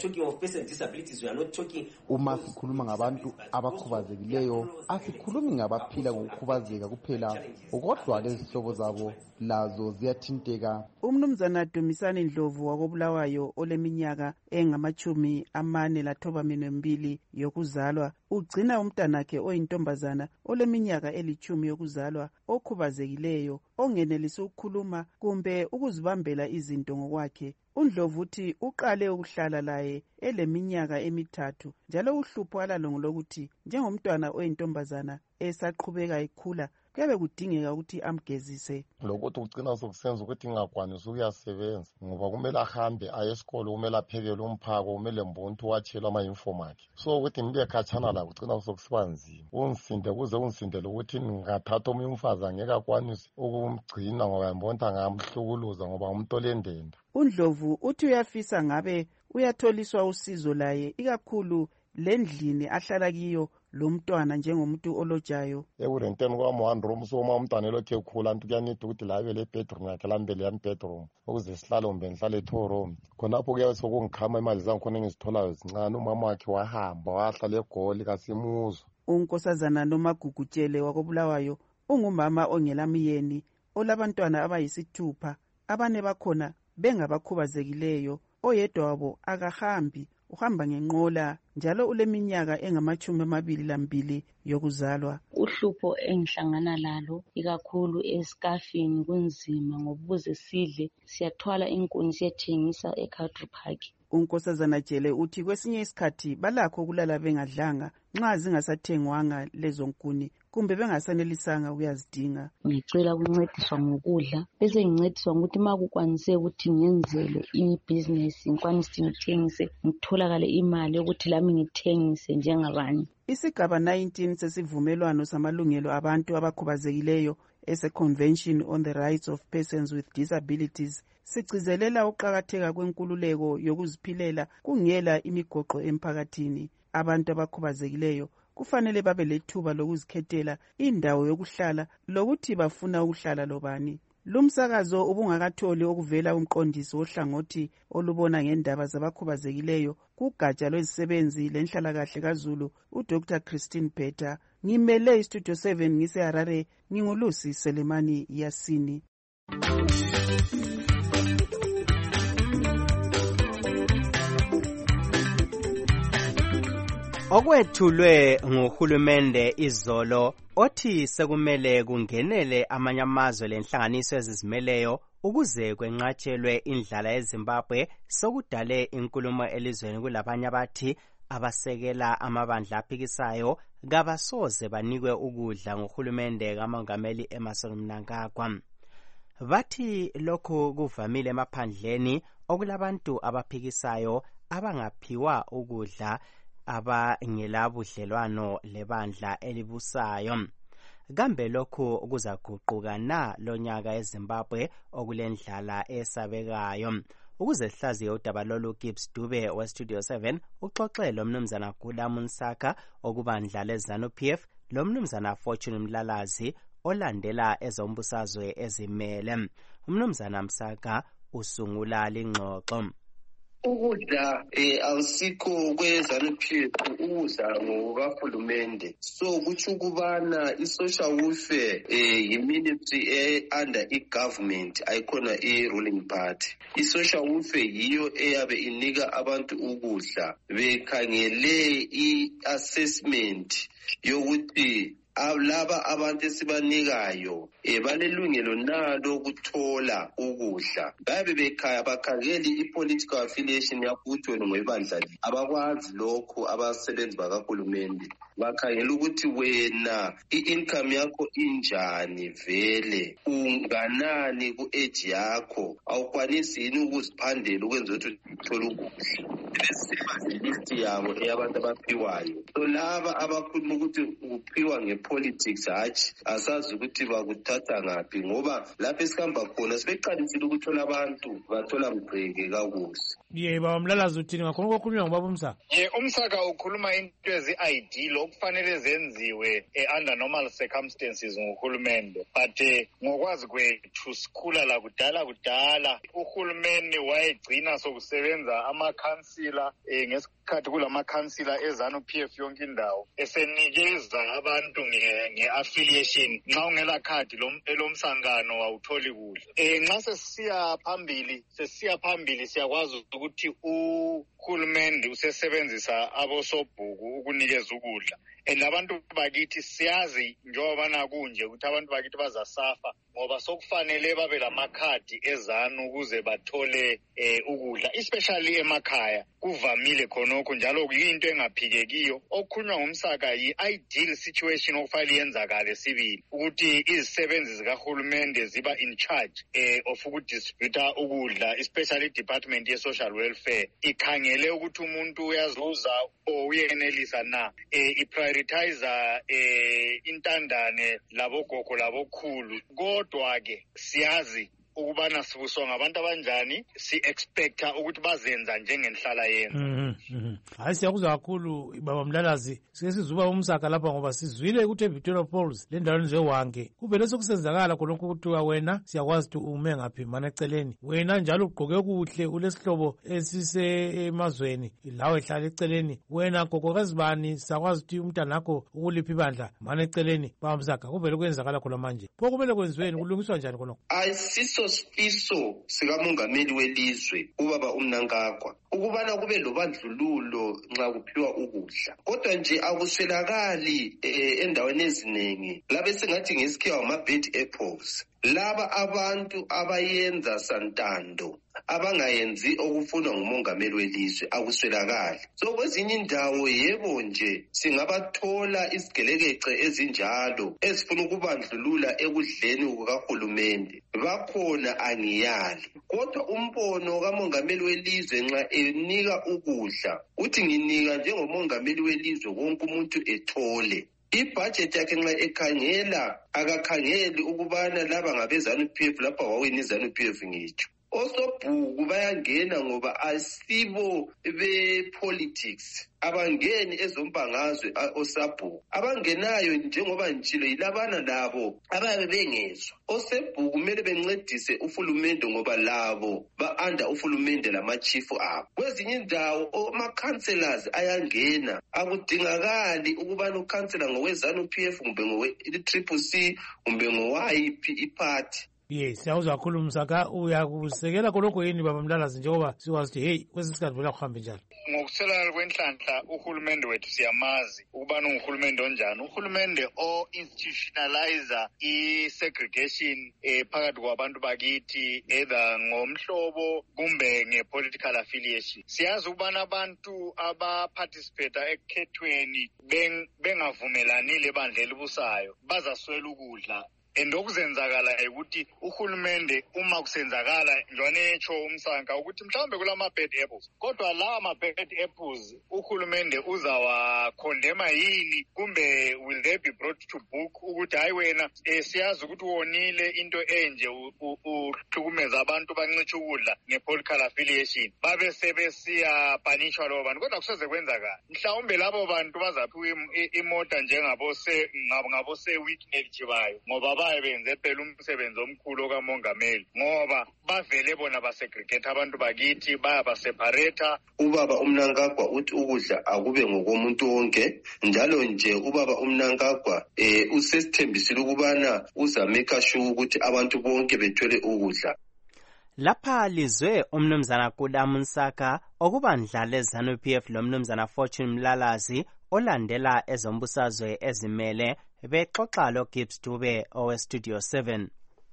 Uma sikhuluma ngabantu abakhubazekileyo asikhulumi ngabaphila ngokukhubazeka kuphela, kodwa lezihlobo zabo lazo ziyathinteka. Umnumzana Dumisani Ndlovu wakobulawayo oleminyaka engama42 yokuzalwa ugcina umntanakhe oyintombazana oleminyaka 10 yokuzalwa okhubazekileyo ongenelisi ukukhuluma kumbe ukuzibambela izinto ngokwakhe. uNdlovu uthi uqale ukuhlala laye eleminyaka 3 njalo uhlupho alalo lokuthi njengomntwana oyintombazana esaqhubeka ekhula kuyabe kudingeka ukuthi amgezise. Lokuthi ugcina sokusenza ukuthi ngakwanisi ukuyasebenza ngoba kumele ahambe aye esikolo, kumele aphekele umphako, kumele mbonto watshela ama-uniform akhe. So ukuthi ngibe khatshana la kugcina sokusiba nzima. Ungisinde kuze ungisindele ukuthi ngingathatha omunye umfazi angeke akwanise ukumgcina ngoba mbonto angamhlukuluza ngoba umuntu olendenda. uNdlovu uthi uyafisa ngabe uyatholiswa usizo laye ikakhulu lendlini ahlala kiyo lo mntwana njengomuntu olojayo. Ekurenteni kwami one room so uma umntwana elokhe ekhula antu kuyanida ukuthi la abe le bedroom yakhe lambele yami bedroom ukuze sihlale kumbe ngihlale 2 room. Khonapho kuyabe sokungikhama imali zangikhona engizitholayo zincane. Umama wakhe wahamba wahlala eGoli kasimuzwa. uNkosazana Nomagugutshele wakobulawayo ungumama ongelamiyeni olabantwana abayisithupha, abane bakhona bengabakhubazekileyo. Oyedwa wabo akahambi, uhamba ngenqola njalo uleminyaka engama22 yokuzalwa. Uhlupho engihlangana lalo ikakhulu esikafini kunzima ngoba ukuze sidle siyathwala inkuni siyethengisa eCountry Park. uNkosazana Jele uthi kwesinye isikhathi balakho ukulala bengadlanga nxa zingasathengwanga lezo nkuni kumbe bengasanelisanga ukuyazidinga. Ngicela ukuncediswa ngokudla bese ngincediswa ukuthi makukwanise ukuthi ngiyenzele ibhizinesi ngikwanise ngithengise ngitholakale imali yokuthi lami lami ngithengise njengabanye. Isigaba 19 sesivumelwano samalungelo abantu abakhubazekileyo ese-Convention on the Rights of Persons with Disabilities sigcizelela ukuqakatheka kwenkululeko yokuziphilela kungela imigoqo emphakathini. Abantu abakhubazekileyo kufanele babe lethuba lokuzikhethela indawo yokuhlala lokuthi bafuna ukuhlala lobani. Lumsakazo ubungakatholi okuvela umqondisi wohlangothi olubona ngendaba zabakhubazekileyo kugatsha lwezisebenzi lenhlalakahle kaZulu uDr Christine Peter. Ngimele iStudio 7 ngiseHarare, ngingulusi Selemani Yasini. Okwethulwe nguhulumende izolo othi sekumele kungenele amanye amazwe lenhlanganiso ezizimeleyo ukuze kwenqatshelwe indlala eZimbabwe sokudale inkulumo elizweni kulabanye abathi abasekela amabandla aphikisayo kabasoze banikwe ukudla nguhulumende kaMongameli Emmerson Mnangagwa. Bathi lokhu kuvamile emaphandleni okulabantu abaphikisayo abangaphiwa ukudla abangela budlelwano lebandla elibusayo. Kambe lokhu kuzaguquka na lonyaka eZimbabwe okulendlala esabekayo? Ukuze sihlaziye udaba lolu, Gibbs Dube weStudio 7 uxoxe lomnumzana Gula Munsaka okubandla leZANU-PF lomnumzana Fortune Mlalazi olandela ezombusazwe ezimele. Umnumzana Msaka usungula lingxoxo. Ukudla awusikho kweZANU-PF, ukudla ngokahulumende. So kutsho ukubana i-social welfare yi-ministry under i-government, ayikhona i-ruling party. I-social welfare yiyo eyabe inika abantu ukudla bekhangele i-assessment yokuthi laba abantu esibanikayo balelungelo nalo ukuthola ukudla. Babe bekhaya bakhangeli i-political affiliation yakho ukuthi wena ngoyibandla abakwazi lokho abasebenzi bakahulumende. Bakhangela ukuthi wena i-income yakho injani, vele unganani ku-age yakho, awukwanisi yini ukuziphandela ukwenza ukuthi uthole ukudla. List yabo eyabantu abaphiwayo. So laba abakhuluma ukuthi uphiwa ngepolitics hatshi asazi ukuthi bakuthatha ngaphi, ngoba lapho esihamba khona sibeqalisile ukuthola abantu bathola mgqeke kakuhle. Baba Mlalazi uthini ngakhona kokhulunywa ngubaba Umsaka? Umsaka ukhuluma into ezi-ideal okufanele zenziwe under normal circumstances nguhulumende, but ngokwazi kwethu sikhula la kudala uhulumende wayegcina sokusebenza amakhansila ngesikhathi kulamakhansila eZANU-PF yonke indawo esenikeza abantu nge-affiliation. Nxa ungela khadi elomsangano awutholi kudla. Nxa sesiya phambili siyakwazi ukuthi uhulumende usesebenzisa abosobhuku ukunikeza ukudla. Abantu bakithi siyazi njengoba nakunje ukuthi abantu bakithi bazasafa ngoba sokufanele babe lamakhadi eZANU ukuze bathole ukudla, especially emakhaya. Kuvamile khonokho njalo kuyinto engaphikiyo. Okukhulunywa ngumsaka yi-ideal situation okufanele yenzakale sibili ukuthi izisebenzi zikahulumende ziba in charge of ukudistributha ukudla, especially department ye-social welfare ikhangele ukuthi umuntu uyazuza or uyenelisa na, iprioritizer intandane labogogo labokhulu. Kodwa-ke siyazi ukubana sibuswa ngabantu abanjani, si-expecta ukuthi bazenza njengenhlala yenza. Hayi, siyakuzwa kakhulu baba Mlalazi. Sike sizuba Umsaka lapha ngoba sizwile ukuthi eVictoria Falls lendaweni njewange kuvele sokusenzakala khonokho ukuthi wena siyakwazi ukuthi ume ngaphi mana eceleni, wena njalo ugqoke kuhle, ulesihlobo esisemazweni lawe ehlala eceleni, wena gogokazi bani sakwazi ukuthi umntanakho ukuliphi ibandla mana eceleni. Baba Msaka, kuvele kwenzakala khona manje, pho kumele kwenziweni, kulungiswa njani khonokho? Ayisiso sifiso sikamongameli welizwe ubaba uMnangagwa ukubana kube lobandlululo nxa kuphiwa ukudla, kodwa nje akuswelakali endaweni eziningi labe sengathi ngesikhiwa ama-bad apples. Laba abantu abayenza santando abangayenzi okufunwa ngumongameli welizwe akuswelakali. So kwezinye indawo yebo nje singabathola izigelekece ezinjalo ezifuna ukubandlulula ekudleni kukahulumende. Bakhona angiyali. Kodwa umbono kamongameli welizwe nxa enika ukudla uthi nginika njengomongameli welizwe wonke umuntu ethole. Ibudget yakhe nxa ekhangela akakhangeli ukubana laba ngabe-ZANU-PF lapha wawina i-ZANU-PF ngitsho. Osobhuku bayangena ngoba asibo be-politics. Abangeni ezombangazwe osabhuku. Abangenayo njengoba njilo yilabana labo abayabe bengezwa. Osebhuku kumele bencedise uhulumende ngoba labo ba-under uhulumende lamachifu abo. Kwezinye indawo ama-councillors ayangena. Akudingakali ukubana ukhansela ngowe-ZANU-PF kumbe ngowe-CCC kumbe ngowayiphi iphathi. Yes, siyawuzwa kakhulu Msaka. Uyakusekela khonokho yini baba Mlalazi njengoba sikwazi ukuthi hey kwesi sikhathi vele kuhambe njalo? Ngokuthelana kwenhlanhla uhulumende wethu siyamazi ukubana unguhulumende onjani. Uhulumende o-institutionalizer i-segregation phakathi kwabantu bakithi either ngomhlobo kumbe nge-political affiliation. Siyazi ukubana abantu abaparticipate ekukhethweni bengavumelanile ebandla elibusayo bazaswela ukudla. Endokuzenzakala ukuthi uhulumende uma kusenzakala njwanetsho umsanka ukuthi mhlawumbe kulama bad apples kodwa lawa ma bad apples uhulumende uzawakhondema yini kumbe will they be brought to book ukuthi hayi wena siyazi ukuthi wonile into enje uhlukumeza abantu bancitsha ukudla ngepolitical affiliation babe sebesiya banishwa labo bantu kodwa kusoze kwenzakala. Mhlawumbe labo bantu bazaphiwa imota njengabo se weekend bayo ngoba benze phela umsebenzi omkhulu kamongameli ngoba bavele bona basegregate abantu bakithi bayabaseparate. Ubaba uMnangagwa uthi ukudla akube ngokomuntu wonke njalo nje ubaba uMnangagwa usesithembisile ukubana uzameka sure ukuthi abantu bonke bethole ukudla. Lapha lizwe umnumzana Kudamu Nsaka okubandla leZANU-PF lomnumzana Fortune Mlalazi olandela ezombusazwe ezimele bexoxa lo Gibbs Dube owe Studio 7.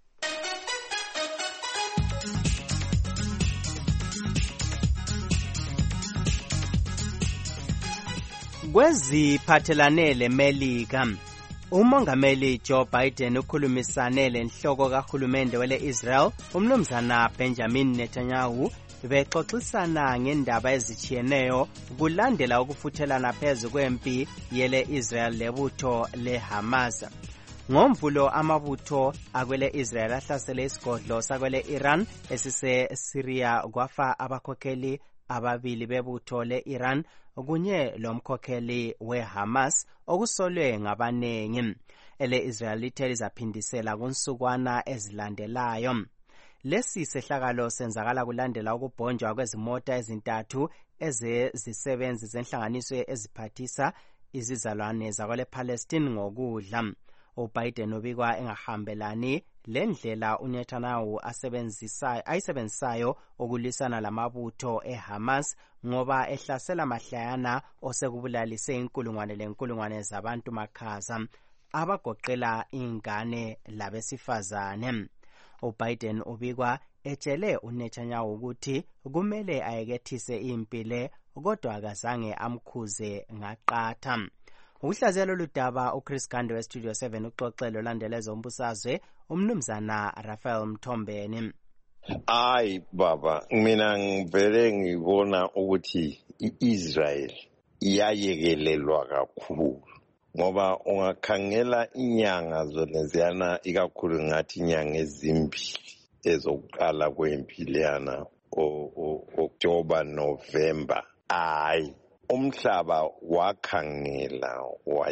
Kweziphathelane leMelika, umongameli Joe Biden ukhulumisane lenhloko kahulumende wele Israel umnumzana Benjamin Netanyahu bexoxisana ngendaba ezichiyeneyo kulandela ukufuthelana phezu kwempi yele Israel lebutho leHamas. Ngomvulo amabutho akwele Israel ahlasele isigodlo sakwele Iran esise Syria kwafa abakhokheli ababili bebutho leIran kunye lomkhokheli weHamas okusolwe ngabanengi. Ele Israel lithe lizaphindisela kunsukwana ezilandelayo. Lesi sehlakalo senzakala kulandela ukubhonjwa kwezimota ezintathu ezezisebenzi zenhlanganiso eziphathisa izizalwane zakwele Palestine ngokudla. uBiden ubikwa engahambelani lendlela uNetanyahu ayisebenzisayo ukulwisana lamabutho eHamas ngoba ehlasela mahlayana osekubulalise inkulungwane zabantu makhaza abagoqela ingane labesifazane. uBiden ubikwa etshele uNetanyahu ukuthi kumele ayekethise impilo kodwa akazange amkhuze ngaqatha. Ukuhlaziyela ludaba uChris Gande weStudio 7 uxoxelo landela ezombusazwe umnumzana Raphael Mthombeni. Hayi baba, mina ngivele ngibona ukuthi iIsrael iyayekelelwa kakhulu ngoba ungakhangela inyanga zona ziyana ikakhulu ngathi inyanga ezimbili ezokuqala kwempi leyana October November. Hayi, umhlaba wakhangela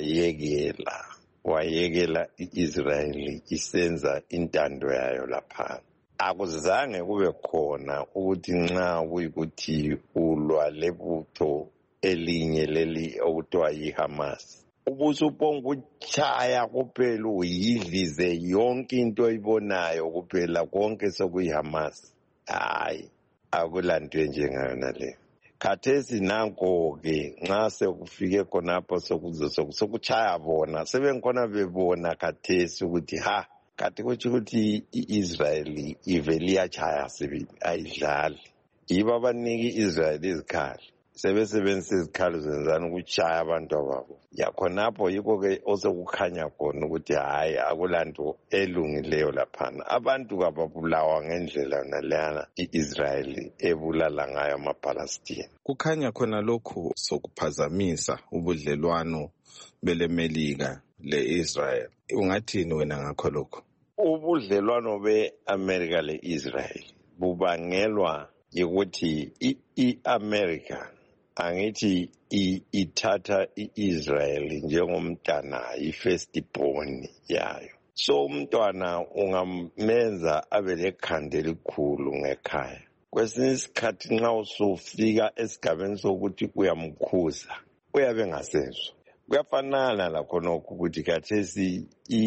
wayekela iIsrael isenza intando yayo lapha. Akuzange kube khona ukuthi nxa kuyikuthi ulwa lebutho elinye leli okuthiwa yiHamas ubusuphonga uchaya kuphela uyidlize yonke into oyibonayo kuphela konke sokuyiHamas. Hayi, akulanto njengayona le. Khathesi nanko-ke nxa sekufike khonapho sokuchaya bona sebengikhona bebona khathesi ukuthi kati kutsho ukuthi i-Israel ivele iyatshaya ayidlali. Yibo abanika i-Israel izikhali. Sebesebenzisa izikhali zenzani ukutshaya abantu ababo. Yakhonapho yikho-ke osekukhanya khona ukuthi hayi akulanto elungileyo laphana. Abantu kababulawa ngendlela naleyana i-Israel ebulala ngayo amaPalestine. Kukhanya khona lokhu sokuphazamisa ubudlelwano belemelika le-Israel. Ungathini wena ngakho lokho? Ubudlelwano be-America le-Israel bubangelwa yikuthi i-America angithi ithatha i-Israel njengomntana i-first born yayo. So umntwana ungamenza abe lekhanda elikhulu ngekhaya. Kwesinye isikhathi nxa usufika esigabeni sokuthi uyamkhuza uyabe engasezwa. Kuyafanana lakhonokho ukuthi khathesi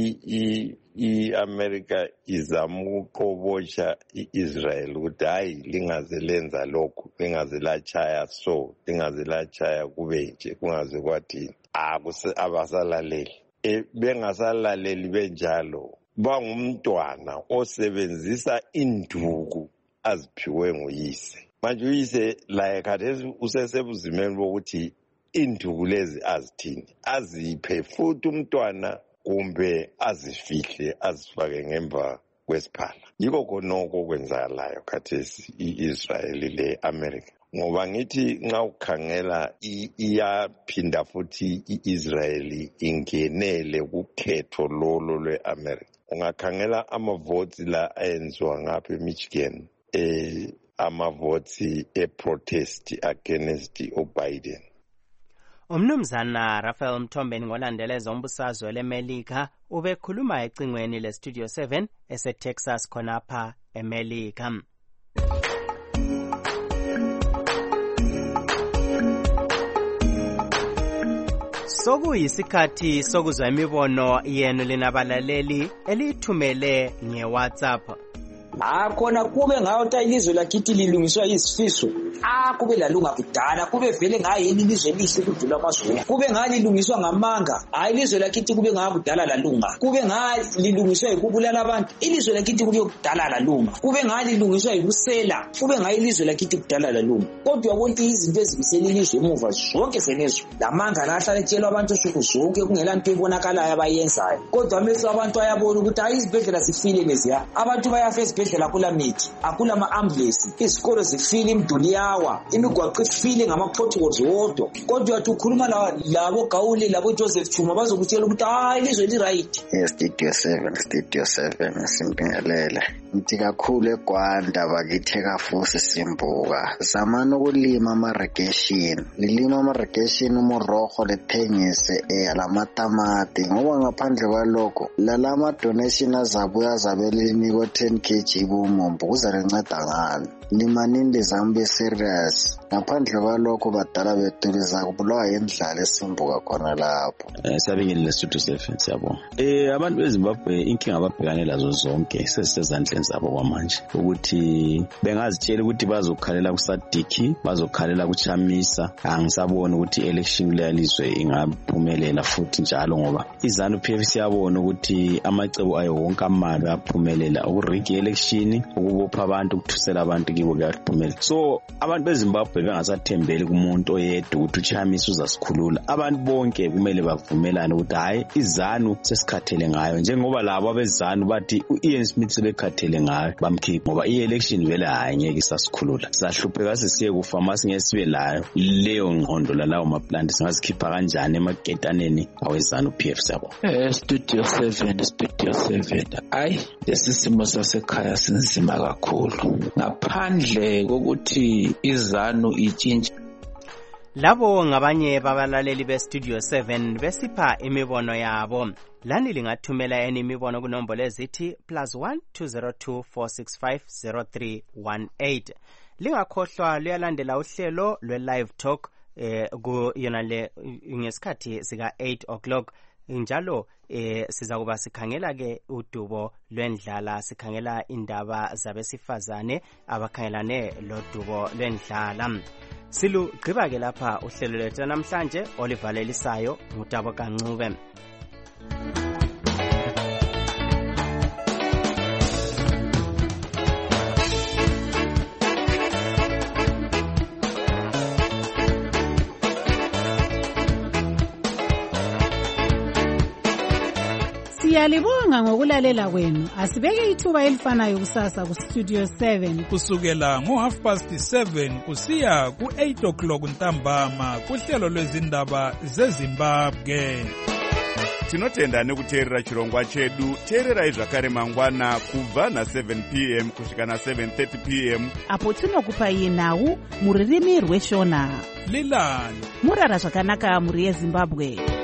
i-America izama ukuqobotsha i-Israel ukuthi hayi lingaze lenza lokhu, lingaze latshaya so, lingaze latshaya kube nje, kungaze kwathini. Abasalaleli. Bengasalaleli benjalo, bangumntwana osebenzisa induku aziphiwe nguyise. Manje uyise laye khathesi usesebuzimeni bokuthi induku lezi azithini, aziphe futhi umntwana kumbe azifihle azifake ngemva kwesiphala. Yiko khonoko okwenzakalayo khathesi i-Israel le-America. Ngoba ngithi nxa ukhangela iyaphinda futhi i-Israel ingenele kukhetho lolo lwe-America. Ungakhangela ama-votes la ayenziwa ngapha eMichigan, ama-votes e-protest against uBiden. Umnumzana Raphael Mthombeni ngolandeleza umbusazwe leMelika ubekhuluma ecingweni leStudio 7 eseTexas khonapha eMelika. Sokuyisikhathi sokuzwa imibono yenu linabalaleli elithumele ngeWhatsApp. Khona kube ngawuthi ilizwe lakithi lilungiswa izifiso. Kube lalunga kudala, kube vele ngayi ilizwe lihle kudlula amazwe. Kube ngayi lilungiswa ngamanga, ilizwe lakithi kube ngayi kudala lalunga. Kube ngayi lilungiswa ukubulala abantu, ilizwe lakithi kube kudala lalunga. Kube ngayi lilungiswa ukusela, kube ngayi ilizwe lakithi kudala lalunga. Kodwa konke izinto ezibisela ilizwe emuva zonke senezwe. Lamanga lahlala etshelwa abantu usuku zonke kungela nto ebonakalayo abayenzayo. Kodwa amehlo abantu ayabona ukuthi izibhedlela zifile leziya. Abantu bayafa ezibhedlela akula mithi, akula ama-ambulance, izikolo zifile imiduli yawa, imigwaqo ifile ngama-potholes wodwa. Kodwa wathi ukhuluma labo Gawule labo Joseph Chuma bazokutshela ukuthi ilizwe li-right. Studio 7 simpingelele. Ngithi kakhulu eGwanda bakithi kafusi simbuka. Zamani ukulima ama-irrigation. Lilima ama-irrigation umurorho lithengise lamatamati. Ngoba ngaphandle kwalokho lalama donation azabuya zabelinikwa 10 kg bomombo kuzalinceda ngani. Limanini lizambe serious. Ngaphandle kwalokho badala bethu lizakubulawa yindlala esimbuka khona lapho. Siyabingelela Studio 7 siyabonga. Abantu beZimbabwe inkinga ababhekane lazo zonke sesizandleni zabo kwamanje ukuthi bengazitshela ukuthi bazokhalela kuSadiki, bazokhalela kuChamisa. Angisaboni ukuthi election leyalizwe ingaphumelela futhi njalo ngoba iZANU-PF siyabona ukuthi amacebo ayo wonke amabi aphumelela uku-rig election, ukubopha abantu, ukuthusela abantu kibo kuyaphumelela. So abantu beZimbabwe bengasathembeli kumuntu oyedwa ukuthi uChamisa uzasikhulula. Abantu bonke kumele bavumelane ukuthi hayi iZANU sesikhathele ngayo njengoba labo abeZANU bathi uIan Smith sebekhathele ngayo bamkhipha ngoba i-election vele hayi ngeke isasikhulula. Sahlupheka sesiye kufa masingeke sibe layo leyo ngqondo lalawo maplanti singazikhipha kanjani emagetaneni aweZANU-PF sabo. Studio 7 lesisimo sasekhaya sinzima kakhulu ngaphandle kokuthi iZANU itshintshe. Labo ngabanye babalaleli beStudio 7 besipha imibono yabo. Lani lingathumela imibono kunombolo ezithi +1 202 465 0318. Lingakhohlwa luyalandela uhlelo lwe-live talk kuyonale ngesikhathi sika 8 o'clock. Njalo sizakuba sikhangela ke udubo lwendlala, sikhangela indaba zabesifazane abakhangelane lodubo lwendlala. Silugqiba ke lapha uhlelo lwethu namhlanje olivalelisayo ngutabo kancube. Siyalibonga ngokulalela kwenu. Asibeke ithuba elifanayo kusasa ku Studio 7 kusukela ngo7:30 kusiya ku8 o'clock ntambama kuhlelo lwezindaba zeZimbabwe. Tinotenda nekuteerera chirongwa chedu. Teererai zvakare mangwana kubva na7 p.m. kusvika na7:30 p.m. apo tinokupai nhau muririmi rweshona. Lilani murara zvakanaka muri yeZimbabwe.